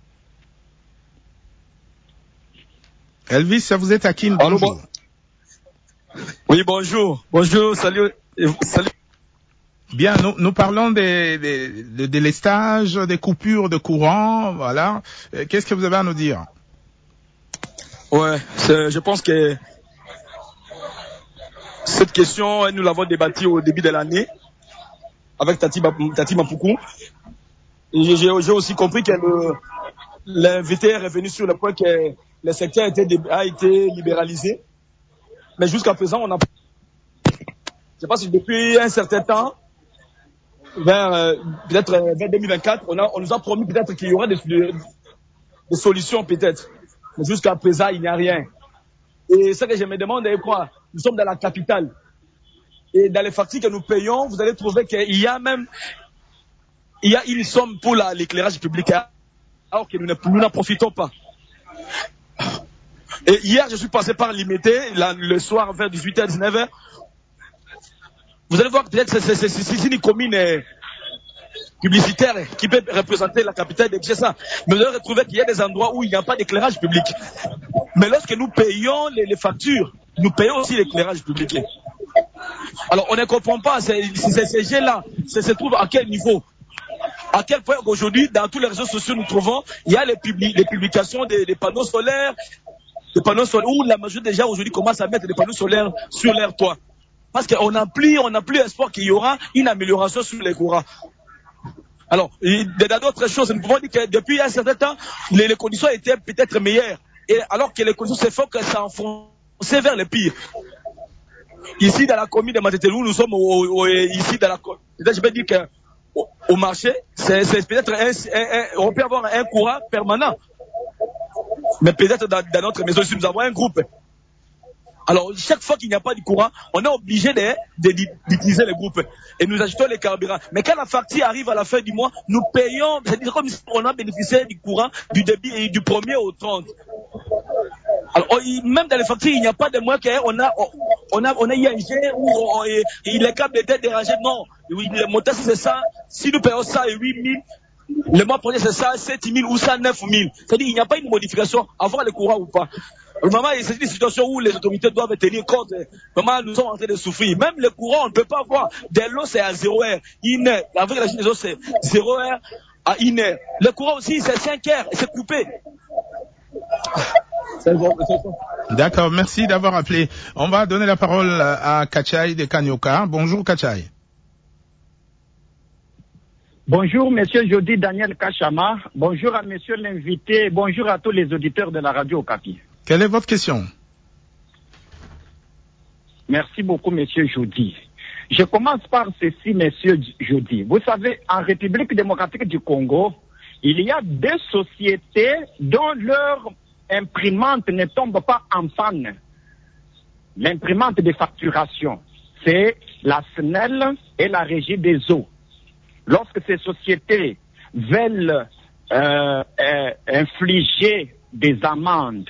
S3: Elvis, vous êtes à Kin, bonjour.
S10: Oui, bonjour. Bonjour, salut. Salut.
S3: Bien, nous, nous parlons des, des, des délestages, des coupures de courant, voilà. Qu'est-ce que vous avez à nous dire?
S10: Ouais, c'est, je pense que cette question, nous l'avons débattue au début de l'année avec Tati, Tati Mapoukou. J'ai, j'ai aussi compris que le, l'invité est revenu sur le point que le secteur a été, a été libéralisé. Mais jusqu'à présent, on a... Je pense que depuis un certain temps, vers euh, peut-être euh, vers deux mille vingt-quatre, on, a, on nous a promis peut-être qu'il y aura des, des, des solutions peut-être. Mais jusqu'à présent, il n'y a rien. Et ce que je me demande est quoi? Nous sommes dans la capitale. Et dans les factures que nous payons, vous allez trouver qu'il y a même il y a une somme pour la, l'éclairage public, alors que nous, ne, nous n'en profitons pas. Et hier, je suis passé par Limité, là, le soir vers dix-huit heures, dix-neuf heures. Vous allez voir que peut-être c'est, c'est, c'est, c'est une commune euh, publicitaire qui peut représenter la capitale de Kinshasa. Mais vous allez retrouver qu'il y a des endroits où il n'y a pas d'éclairage public. Mais lorsque nous payons les, les factures, nous payons aussi l'éclairage public. Alors on ne comprend pas ces, ces, ces gens-là, se, se trouvent à quel niveau? À quel point aujourd'hui, dans tous les réseaux sociaux, nous trouvons, il y a les, publi- les publications des, des panneaux solaires, des panneaux solaires, où la majorité des gens aujourd'hui commencent à mettre des panneaux solaires sur leur toit. Parce qu'on n'a plus, on n'a plus espoir qu'il y aura une amélioration sur les courants. Alors, il y a d'autres choses. Nous pouvons dire que depuis un certain temps, les, les conditions étaient peut-être meilleures. Et alors que les conditions se font que ça enfonçait vers le pire. Ici, dans la commune de Matetelou, nous sommes au, au, ici dans la commune. Je peux dire que au, au marché, c'est, c'est peut-être un, un, un, on peut avoir un courant permanent. Mais peut-être dans, dans notre maison ici, nous avons un groupe. Alors, chaque fois qu'il n'y a pas de courant, on est obligé de, de, d'utiliser les groupes. Et nous achetons les carburants. Mais quand la facture arrive à la fin du mois, nous payons, c'est-à-dire comme si on a bénéficié du courant du débit et du premier au trente. Alors, même dans les factures, il n'y a pas de moyens qu'on a, on a, on a I N G où on, et, et les câbles étaient dérangés. Non. Le montant, c'est ça. Si nous payons ça et huit mille, le mois prochain, c'est ça, sept mille ou ça, neuf mille. C'est-à-dire, il n'y a pas une modification, avoir le courant ou pas. Vraiment, c'est une situation où les autorités doivent tenir compte. Vraiment, nous sommes en train de souffrir. Même le courant, on ne peut pas avoir. De l'eau, c'est à zéro heure. Une heure. Avec la Chine des eaux, c'est zéro heure à une heure. Le courant aussi, c'est cinq heures. Et c'est coupé. C'est bon, c'est bon.
S3: D'accord, merci d'avoir appelé. On va donner la parole à Kachai de Kanyoka. Bonjour Kachai.
S11: Bonjour Monsieur Jody Daniel Kachama. Bonjour à Monsieur l'invité. Bonjour à tous les auditeurs de la radio Okapi.
S3: Quelle est votre question?
S11: Merci beaucoup Monsieur Jody. Je commence par ceci Monsieur Jody. Vous savez, en République démocratique du Congo, il y a deux sociétés dont leur imprimante ne tombe pas en panne. L'imprimante de facturation, c'est la S N E L et la Régie des eaux. Lorsque ces sociétés veulent euh, euh, infliger des amendes,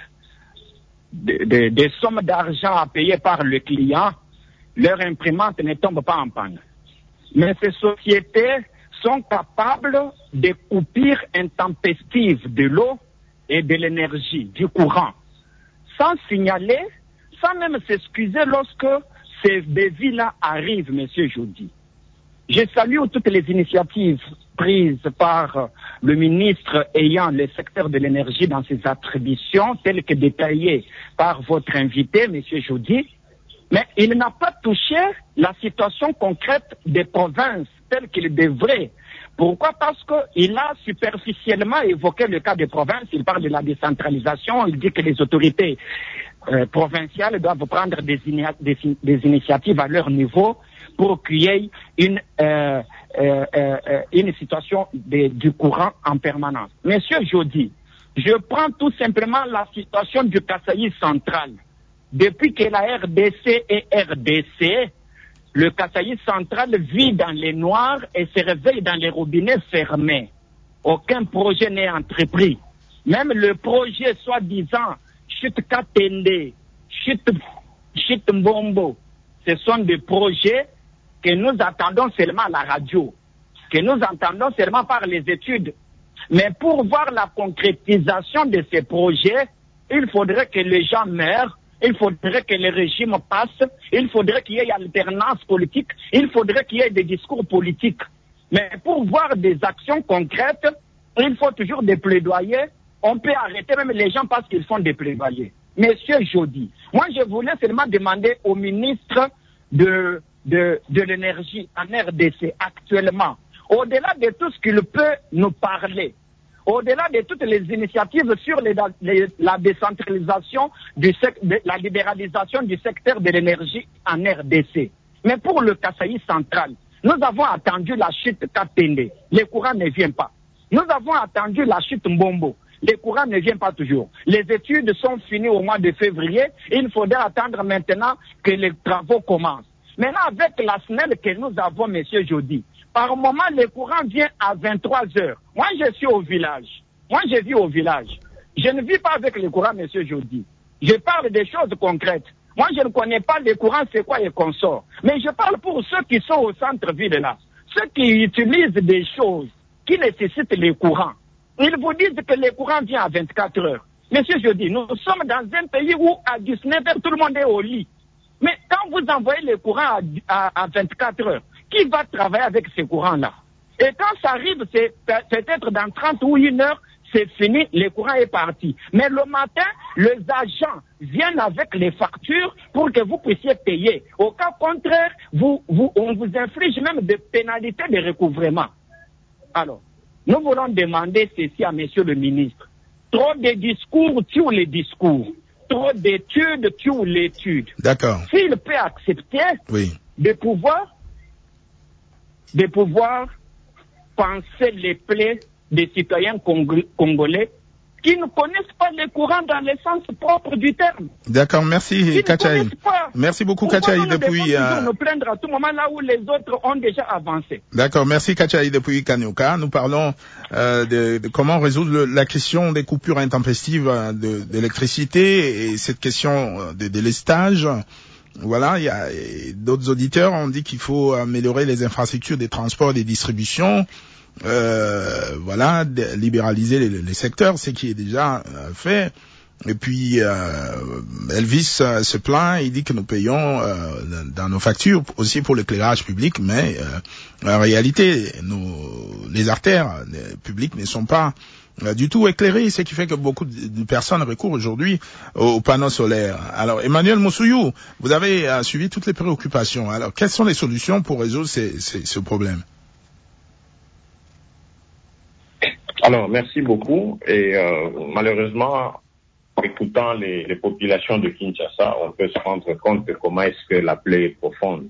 S11: des, des, des sommes d'argent à payer par le client, leur imprimante ne tombe pas en panne. Mais ces sociétés sont capables de coupures intempestives de l'eau et de l'énergie, du courant, sans signaler, sans même s'excuser lorsque ces dévis-là arrivent, Monsieur Jody. Je salue toutes les initiatives prises par le ministre ayant le secteur de l'énergie dans ses attributions, telles que détaillées par votre invité, M. Jody, mais il n'a pas touché la situation concrète des provinces telle qu'il devrait. Pourquoi? Parce qu'il a superficiellement évoqué le cas des provinces, il parle de la décentralisation, il dit que les autorités euh, provinciales doivent prendre des, des, des initiatives à leur niveau pour qu'il y ait une, euh, euh, euh, une situation de, du courant en permanence. Monsieur Jody, je prends tout simplement la situation du Kasaï central. Depuis que la R D C est R D C, le Kasaï central vit dans les noirs et se réveille dans les robinets fermés. Aucun projet n'est entrepris. Même le projet soi-disant Chute Katende, Chute, Chute Mbombo, ce sont des projets que nous attendons seulement à la radio, que nous entendons seulement par les études. Mais pour voir la concrétisation de ces projets, il faudrait que les gens meurent, il faudrait que le régime passe, il faudrait qu'il y ait alternance politique, il faudrait qu'il y ait des discours politiques. Mais pour voir des actions concrètes, il faut toujours des plaidoyers. On peut arrêter même les gens parce qu'ils font des plaidoyers. Monsieur Jody, moi je voulais seulement demander au ministre de, de, de l'énergie en R D C actuellement, au-delà de tout ce qu'il peut nous parler, au-delà de toutes les initiatives sur les, les, la décentralisation, du sec, de, la libéralisation du secteur de l'énergie en R D C. Mais pour le Kasaï central, nous avons attendu la chute Katende, les courants ne viennent pas. Nous avons attendu la chute Mbombo, les courants ne viennent pas toujours. Les études sont finies au mois de février, il faudra attendre maintenant que les travaux commencent. Maintenant, avec la S N E L que nous avons, Monsieur Jody, par moment, le courant vient à vingt-trois heures. Moi, je suis au village. Moi, je vis au village. Je ne vis pas avec le courant, Monsieur Jody. Je parle des choses concrètes. Moi, je ne connais pas le courant, c'est quoi et consort. Mais je parle pour ceux qui sont au centre-ville là. Ceux qui utilisent des choses qui nécessitent le courant. Ils vous disent que le courant vient à vingt-quatre heures. Monsieur Jody, nous sommes dans un pays où à dix-neuf heures, tout le monde est au lit. Mais quand vous envoyez le courant à, à, à vingt-quatre heures, qui va travailler avec ces courants-là? Et quand ça arrive, c'est peut-être dans trente ou une heures, c'est fini, le courant est parti. Mais le matin, les agents viennent avec les factures pour que vous puissiez payer. Au cas contraire, vous, vous, on vous inflige même des pénalités de recouvrement. Alors, nous voulons demander ceci à monsieur le ministre. Trop de discours tuent les discours. Trop d'études tuent l'étude.
S3: D'accord.
S11: S'il peut accepter
S3: oui.
S11: de pouvoir, de pouvoir penser les plaies des citoyens congolais qui ne connaissent pas les courants dans le sens propre du terme.
S3: D'accord, merci Kachai. Merci beaucoup Kachai depuis...
S11: Euh... nous plaindre à tout moment là où les autres ont déjà avancé.
S3: D'accord, merci Kachai depuis Kanyoka. Nous parlons euh, de, de comment résoudre le, la question des coupures intempestives d'électricité et cette question de délestage. Voilà, il y a d'autres auditeurs ont dit qu'il faut améliorer les infrastructures des transports et des distributions. Euh, voilà, de, libéraliser les, les secteurs, ce qui est déjà euh, fait. Et puis euh, Elvis euh, se plaint, il dit que nous payons euh, dans nos factures aussi pour l'éclairage public, mais euh, en réalité, nos, les artères les publiques ne sont pas euh, du tout éclairé, ce qui fait que beaucoup de personnes recourent aujourd'hui aux panneaux solaires. Alors, Emmanuel Moussouyou, vous avez euh, suivi toutes les préoccupations. Alors, quelles sont les solutions pour résoudre ces, ces, ce problème?
S4: Alors, merci beaucoup. Et euh, malheureusement, en écoutant les, les populations de Kinshasa, on peut se rendre compte de comment est-ce que la plaie est profonde.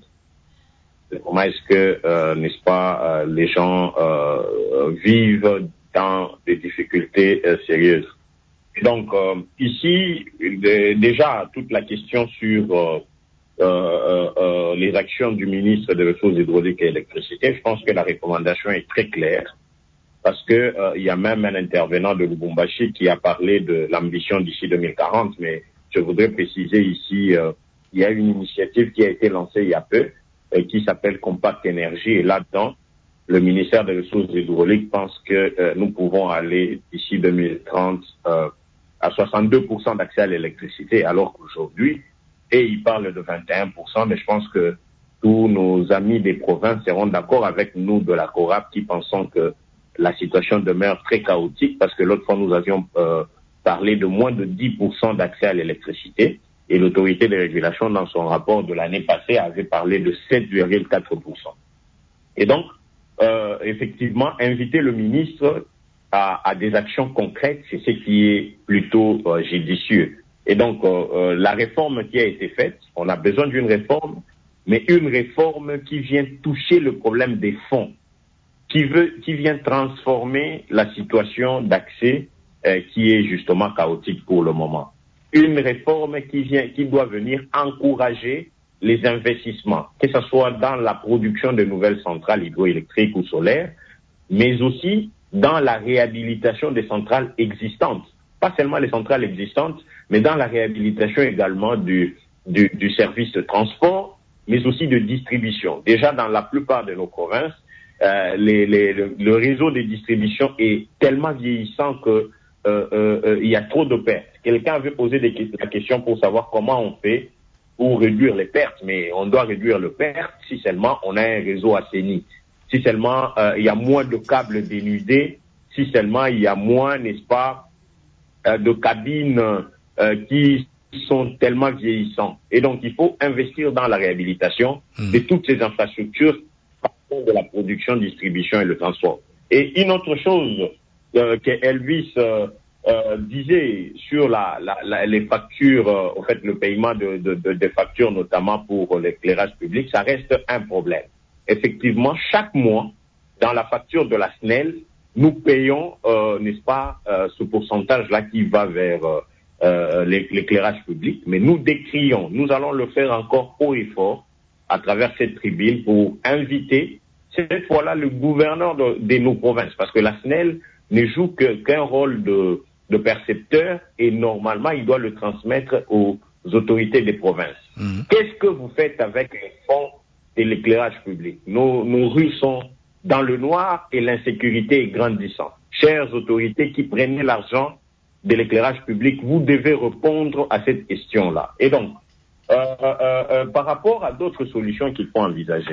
S4: Comment est-ce que, euh, n'est-ce pas, euh, les gens euh, vivent dans des difficultés euh, sérieuses. Donc, euh, ici, de, déjà, toute la question sur euh, euh, euh, les actions du ministre des Ressources hydrauliques et électricité, je pense que la recommandation est très claire. Parce que euh, il y a même un intervenant de Lubumbashi qui a parlé de l'ambition d'ici deux mille quarante, mais je voudrais préciser ici, euh, il y a une initiative qui a été lancée il y a peu, euh, qui s'appelle Compact Énergie, et là-dedans, le ministère des Ressources hydrauliques pense que euh, nous pouvons aller d'ici deux mille trente euh, à soixante-deux pour cent d'accès à l'électricité, alors qu'aujourd'hui, et il parle de vingt et un pour cent, mais je pense que tous nos amis des provinces seront d'accord avec nous de la CORAP qui pensons que la situation demeure très chaotique parce que l'autre fois nous avions euh, parlé de moins de dix pour cent d'accès à l'électricité et l'autorité de régulation dans son rapport de l'année passée avait parlé de sept virgule quatre pour cent. Et donc, euh, effectivement, inviter le ministre à, à des actions concrètes, c'est ce qui est plutôt euh, judicieux. Et donc, euh, euh, la réforme qui a été faite, on a besoin d'une réforme, mais une réforme qui vient toucher le problème des fonds, qui veut, qui vient transformer la situation d'accès euh, qui est justement chaotique pour le moment. Une réforme qui vient, qui doit venir encourager les investissements, que ce soit dans la production de nouvelles centrales hydroélectriques ou solaires, mais aussi dans la réhabilitation des centrales existantes. Pas seulement les centrales existantes, mais dans la réhabilitation également du, du, du service de transport, mais aussi de distribution. Déjà, dans la plupart de nos provinces, Euh, les, les, le, le réseau de distribution est tellement vieillissant que euh, euh, euh, il y a trop de pertes. Quelqu'un avait posé des, la question pour savoir comment on fait pour réduire les pertes, mais on doit réduire les pertes si seulement on a un réseau assaini, si seulement euh, il y a moins de câbles dénudés, si seulement il y a moins, n'est-ce pas, euh, de cabines euh, qui sont tellement vieillissantes. Et donc il faut investir dans la réhabilitation mmh. de toutes ces infrastructures de la production, distribution et le transport. Et une autre chose euh, que Elvis euh, euh, disait sur la, la, la, les factures, euh, au fait le paiement de, de, de, de factures notamment pour l'éclairage public, ça reste un problème. Effectivement, chaque mois, dans la facture de la S N E L, nous payons, euh, n'est-ce pas, euh, ce pourcentage-là qui va vers euh, euh, l'éclairage public, mais nous décrions, nous allons le faire encore haut et fort à travers cette tribune pour inviter cette fois-là le gouverneur de, de nos provinces, parce que la S N E L ne joue que, qu'un rôle de, de percepteur et normalement il doit le transmettre aux autorités des provinces. Mmh. Qu'est-ce que vous faites avec les fonds de l'éclairage public? Nos, nos rues sont dans le noir et l'insécurité est grandissante. Chères autorités qui prenaient l'argent de l'éclairage public, vous devez répondre à cette question-là. Et donc, euh, euh, euh, par rapport à d'autres solutions qu'il faut envisager,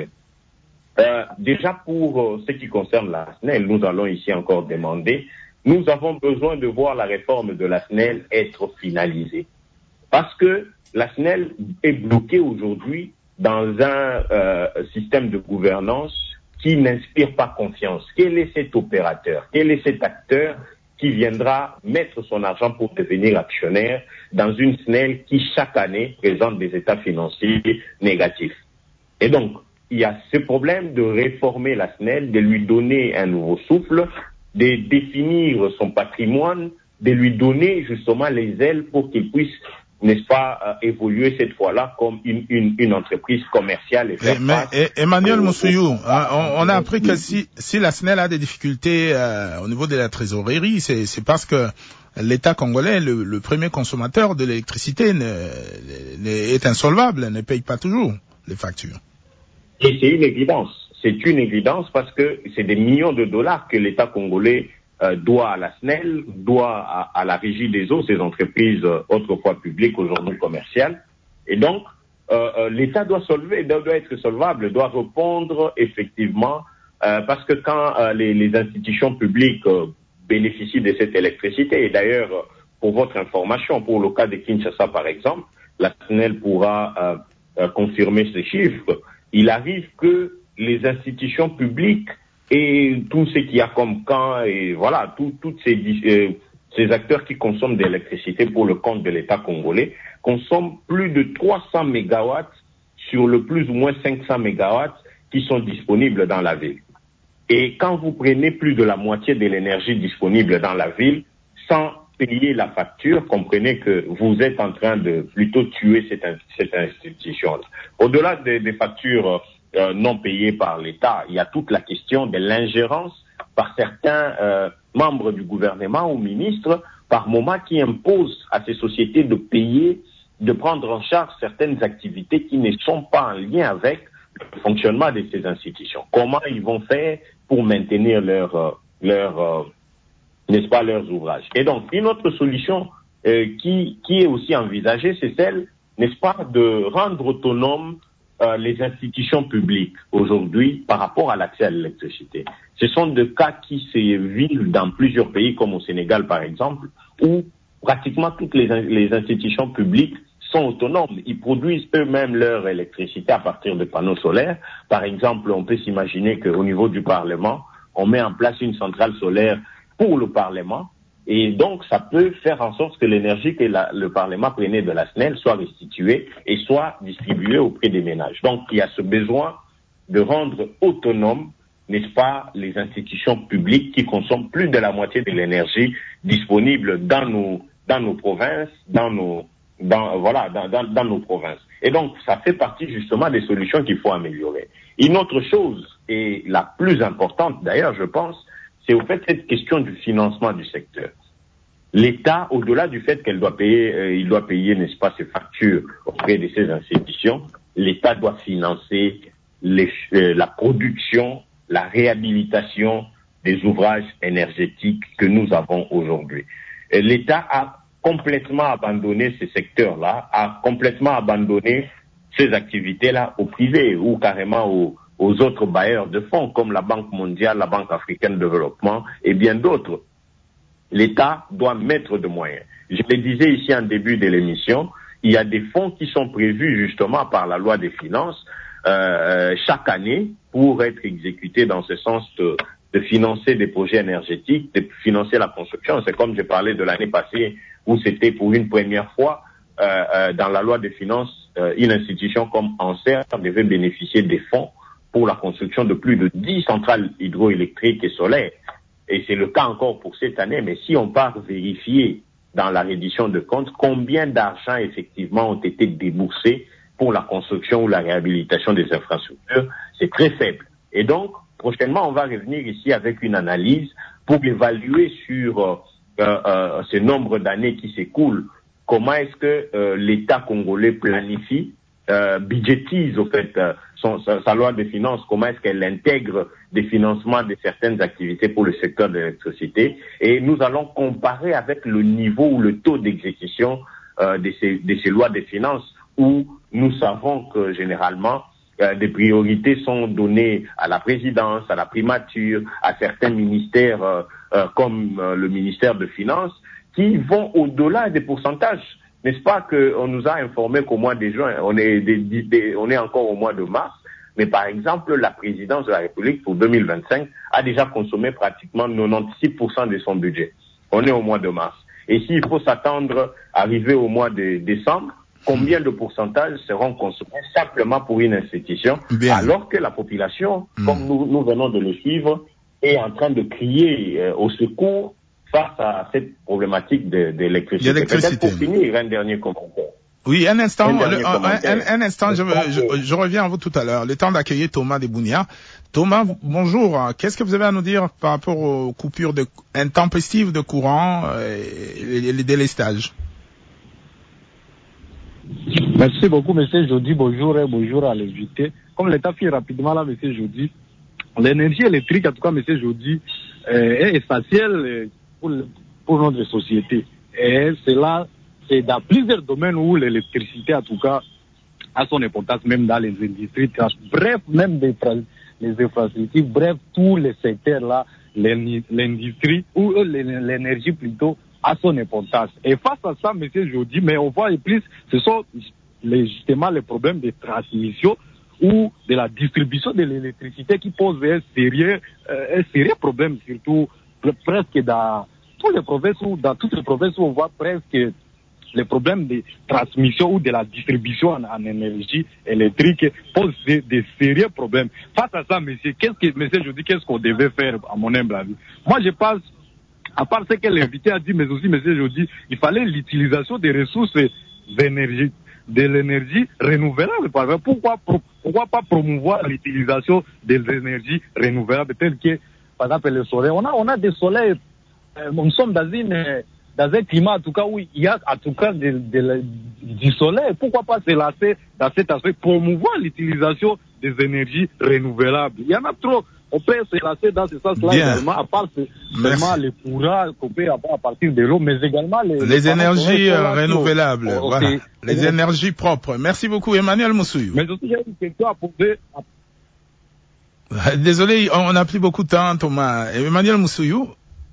S4: Euh, déjà pour euh, ce qui concerne la S N E L, nous allons ici encore demander, nous avons besoin de voir la réforme de la S N E L être finalisée. Parce que la S N E L est bloquée aujourd'hui dans un euh, système de gouvernance qui n'inspire pas confiance. Quel est cet opérateur? Quel est cet acteur qui viendra mettre son argent pour devenir actionnaire dans une S N E L qui chaque année présente des états financiers négatifs? Et donc, il y a ce problème de réformer la S N E L, de lui donner un nouveau souffle, de définir son patrimoine, de lui donner justement les ailes pour qu'il puisse, n'est-ce pas, euh, évoluer cette fois-là comme une, une, une entreprise commerciale. Et faire
S3: et, mais, et, Emmanuel Moussouyou, hein, on, on a appris que si, si la S N E L a des difficultés euh, au niveau de la trésorerie, c'est, c'est parce que l'État congolais, le, le premier consommateur de l'électricité, ne, ne, est insolvable, ne paye pas toujours les factures.
S4: Et c'est une évidence. C'est une évidence parce que c'est des millions de dollars que l'État congolais euh, doit à la S N E L, doit à, à la Régie des eaux, ces entreprises euh, autrefois publiques, aujourd'hui commerciales. Et donc, euh, euh, l'État doit solver, doit, doit être solvable, doit répondre effectivement, euh, parce que quand euh, les, les institutions publiques euh, bénéficient de cette électricité. Et d'ailleurs, pour votre information, pour le cas de Kinshasa par exemple, la S N E L pourra euh, euh, confirmer ces chiffres. Il arrive que les institutions publiques et tout ce qu'il y a comme camp et voilà, toutes ces, euh, ces acteurs qui consomment de l'électricité pour le compte de l'État congolais consomment plus de trois cents mégawatts sur le plus ou moins cinq cents mégawatts qui sont disponibles dans la ville. Et quand vous prenez plus de la moitié de l'énergie disponible dans la ville sans payer la facture, comprenez que vous êtes en train de plutôt tuer cette, cette institution-là. Au-delà des, des factures euh, non payées par l'État, il y a toute la question de l'ingérence par certains euh, membres du gouvernement ou ministres par moment qui imposent à ces sociétés de payer, de prendre en charge certaines activités qui ne sont pas en lien avec le fonctionnement de ces institutions. Comment ils vont faire pour maintenir leur, euh, leur euh, n'est-ce pas, leurs ouvrages. Et donc, une autre solution euh, qui, qui est aussi envisagée, c'est celle, n'est-ce pas, de rendre autonomes euh, les institutions publiques aujourd'hui par rapport à l'accès à l'électricité. Ce sont des cas qui se vivent dans plusieurs pays, comme au Sénégal par exemple, où pratiquement toutes les, les institutions publiques sont autonomes. Ils produisent eux-mêmes leur électricité à partir de panneaux solaires. Par exemple, on peut s'imaginer qu'au niveau du Parlement, on met en place une centrale solaire pour le Parlement, et donc ça peut faire en sorte que l'énergie que la, le Parlement prenait de la S N E L soit restituée et soit distribuée auprès des ménages. Donc il y a ce besoin de rendre autonomes, n'est-ce pas, les institutions publiques qui consomment plus de la moitié de l'énergie disponible dans nos, dans nos provinces, dans nos, dans, voilà, dans, dans, dans nos provinces. Et donc ça fait partie justement des solutions qu'il faut améliorer. Une autre chose, et la plus importante d'ailleurs, je pense, c'est au fait cette question du financement du secteur. L'État, au-delà du fait qu'elle doit payer, euh, il doit payer, n'est-ce pas, ses factures auprès de ces institutions, l'État doit financer les, euh, la production, la réhabilitation des ouvrages énergétiques que nous avons aujourd'hui. Et l'État a complètement abandonné ces secteurs-là, a complètement abandonné ces activités-là au privé ou carrément au aux autres bailleurs de fonds comme la Banque mondiale, la Banque africaine de développement et bien d'autres. L'État doit mettre de moyens. Je le disais ici en début de l'émission, il y a des fonds qui sont prévus justement par la loi des finances euh, chaque année pour être exécutés dans ce sens de, de financer des projets énergétiques, de financer la construction. C'est comme j'ai parlé de l'année passée où c'était pour une première fois euh, euh, dans la loi des finances, euh, une institution comme Anser devait bénéficier des fonds pour la construction de plus de dix centrales hydroélectriques et solaires. Et c'est le cas encore pour cette année, mais si on part vérifier dans la reddition de comptes combien d'argent effectivement ont été déboursés pour la construction ou la réhabilitation des infrastructures, c'est très faible. Et donc, prochainement, on va revenir ici avec une analyse pour évaluer sur euh, euh, ce nombre d'années qui s'écoulent, comment est-ce que euh, l'État congolais planifie, euh, budgétise au fait euh, son, sa, sa loi de finances, comment est-ce qu'elle intègre des financements de certaines activités pour le secteur de l'électricité, et nous allons comparer avec le niveau ou le taux d'exécution euh, de, ces, de ces lois de finances, où nous savons que généralement euh, des priorités sont données à la présidence, à la primature, à certains ministères euh, euh, comme euh, le ministère de Finances, qui vont au-delà des pourcentages. N'est-ce pas qu'on nous a informé qu'au mois de juin, on est, des, des, on est encore au mois de mars, mais par exemple, la présidence de la République pour deux mille vingt-cinq a déjà consommé pratiquement quatre-vingt-seize pour cent de son budget. On est au mois de mars. Et s'il faut s'attendre à arriver au mois de décembre, combien de pourcentages seront consommés simplement pour une institution, Bien. alors que la population, mmh. comme nous, nous venons de le suivre, est en train de crier euh, au secours face à cette problématique de, de l'électricité. Peut-être pour finir, un dernier commentaire.
S3: Oui, un instant, un, le, un, un, un instant, je, je, je reviens à vous tout à l'heure. Le temps d'accueillir Thomas Debounia. Thomas, bonjour. Qu'est-ce que vous avez à nous dire par rapport aux coupures de, intempestives de courant et les, les délestages?
S12: Merci beaucoup, monsieur Jody. Bonjour et bonjour à l'invité. Comme l'État fait rapidement là, monsieur Jody, l'énergie électrique, en tout cas, monsieur Jody, euh, est essentielle pour, pour notre société. Et cela, c'est dans plusieurs domaines où l'électricité, en tout cas, a son importance, même dans les industries, bref, même des, les infrastructures, bref, tous les secteurs là, l'industrie ou l'énergie plutôt à son importance. Et face à ça, monsieur Jody, mais on voit plus, ce sont les, justement les problèmes de transmission ou de la distribution de l'électricité qui posent un sérieux, euh, un sérieux problème, surtout presque dans toutes les provinces ou dans toutes les provinces où on voit presque les problèmes de transmission ou de la distribution en, en énergie électrique posent des, des sérieux problèmes. Face à ça, monsieur, qu'est-ce que, monsieur Jody, qu'est-ce qu'on devait faire, à mon humble avis? Moi, je pense, à part ce que l'invité a dit, mais aussi, monsieur Jody, il fallait l'utilisation des ressources d'énergie, de l'énergie renouvelable, par exemple. Pourquoi, pourquoi pas promouvoir l'utilisation des énergies renouvelables telles que, par exemple, le soleil? On a, on a des soleils, euh, nous sommes dans une, dans un climat, en tout cas, où il y a, en tout cas, de, de, du soleil. Pourquoi pas se lancer dans cet aspect, promouvoir l'utilisation des énergies renouvelables? Il y en a trop. On peut se lancer dans ce sens-là également, à part seulement les courants qu'on peut avoir à partir de l'eau, mais également les...
S3: Les,
S12: les
S3: énergies renouvelables,
S12: oh,
S3: voilà.
S12: okay.
S3: Les okay. énergies propres. Merci beaucoup, Emmanuel Moussouyou.
S12: Mais aussi, il y a une question à poser.
S3: Désolé, on n'a plus beaucoup de temps, Thomas. Emmanuel Moussouyou.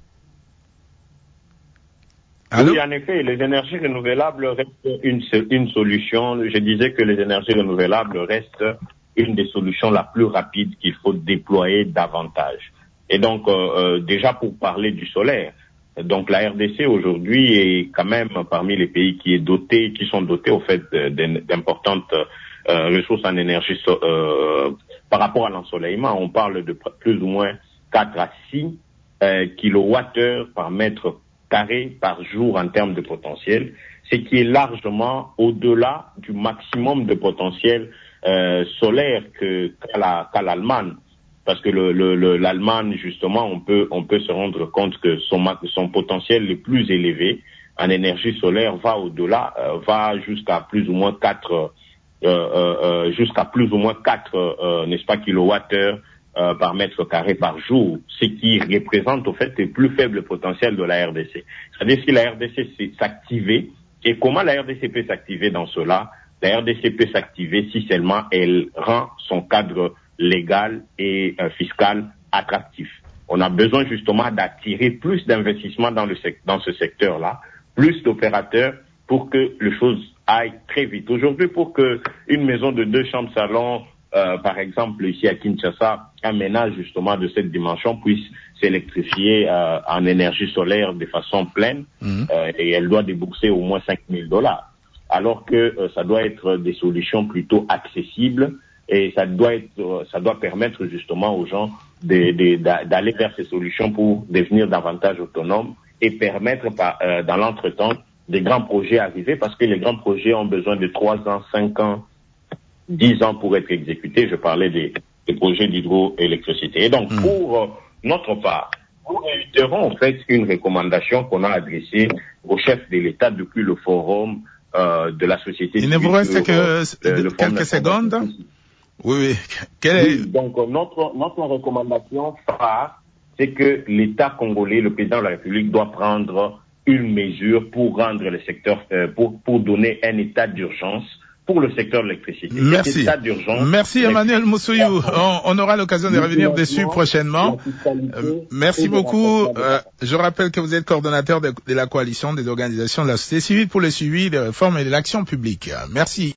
S4: Allô? Oui, en effet, les énergies renouvelables restent une, une solution. Je disais que les énergies renouvelables restent une des solutions la plus rapides qu'il faut déployer davantage. Et donc, euh, euh, déjà pour parler du solaire, donc la R D C aujourd'hui est quand même parmi les pays qui est doté, qui sont dotés au fait d'importantes euh, ressources en énergie euh, par rapport à l'ensoleillement. On parle de plus ou moins quatre à six euh, kilowattheures par mètre carré par jour en termes de potentiel, ce qui est largement au-delà du maximum de potentiel Euh, solaire que qu'à la, qu'à l'Allemagne, parce que le, le, le, l'Allemagne justement on peut on peut se rendre compte que son son potentiel le plus élevé en énergie solaire va au-delà, euh, va jusqu'à plus ou moins quatre euh, euh, jusqu'à plus ou moins quatre euh, n'est-ce pas kilowattheures euh, par mètre carré par jour, ce qui représente au fait le plus faible potentiel de la R D C. C'est-à-dire si la R D C s'activait, et comment la R D C peut s'activer dans cela? La R D C peut s'activer si seulement elle rend son cadre légal et euh, fiscal attractif. On a besoin justement d'attirer plus d'investissements dans, le sec- dans ce secteur-là, plus d'opérateurs pour que les choses aillent très vite. Aujourd'hui, pour que une maison de deux chambres salon, euh, par exemple ici à Kinshasa, un ménage justement de cette dimension puisse s'électrifier euh, en énergie solaire de façon pleine, mmh. euh, et elle doit débourser au moins cinq mille dollars. Alors que euh, ça doit être des solutions plutôt accessibles et ça doit être, euh, ça doit permettre justement aux gens de, de, de, d'aller vers ces solutions pour devenir davantage autonomes et permettre par, euh, dans l'entretemps des grands projets arriver, parce que les grands projets ont besoin de trois ans, cinq ans, dix ans pour être exécutés. Je parlais des, des projets d'hydroélectricité. Et donc, mmh. pour euh, notre part, nous réitérons en fait une recommandation qu'on a adressée au chef de l'État depuis le forum Euh, de la société.
S3: Il ne vous reste que euh, le quelques secondes. Oui, oui. Quelle est...
S4: oui, donc notre notre recommandation phare, c'est que l'État congolais, le président de la République, doit prendre une mesure pour rendre le secteur, euh, pour pour donner un état d'urgence pour le secteur de l'électricité.
S3: Merci.
S4: État d'urgence.
S3: Merci Emmanuel Moussouyou. On, on aura l'occasion de revenir dessus prochainement. Euh, merci beaucoup. Euh, je rappelle que vous êtes coordonnateur de, de la coalition des organisations de la société civile pour le suivi des réformes et de l'action publique. Merci.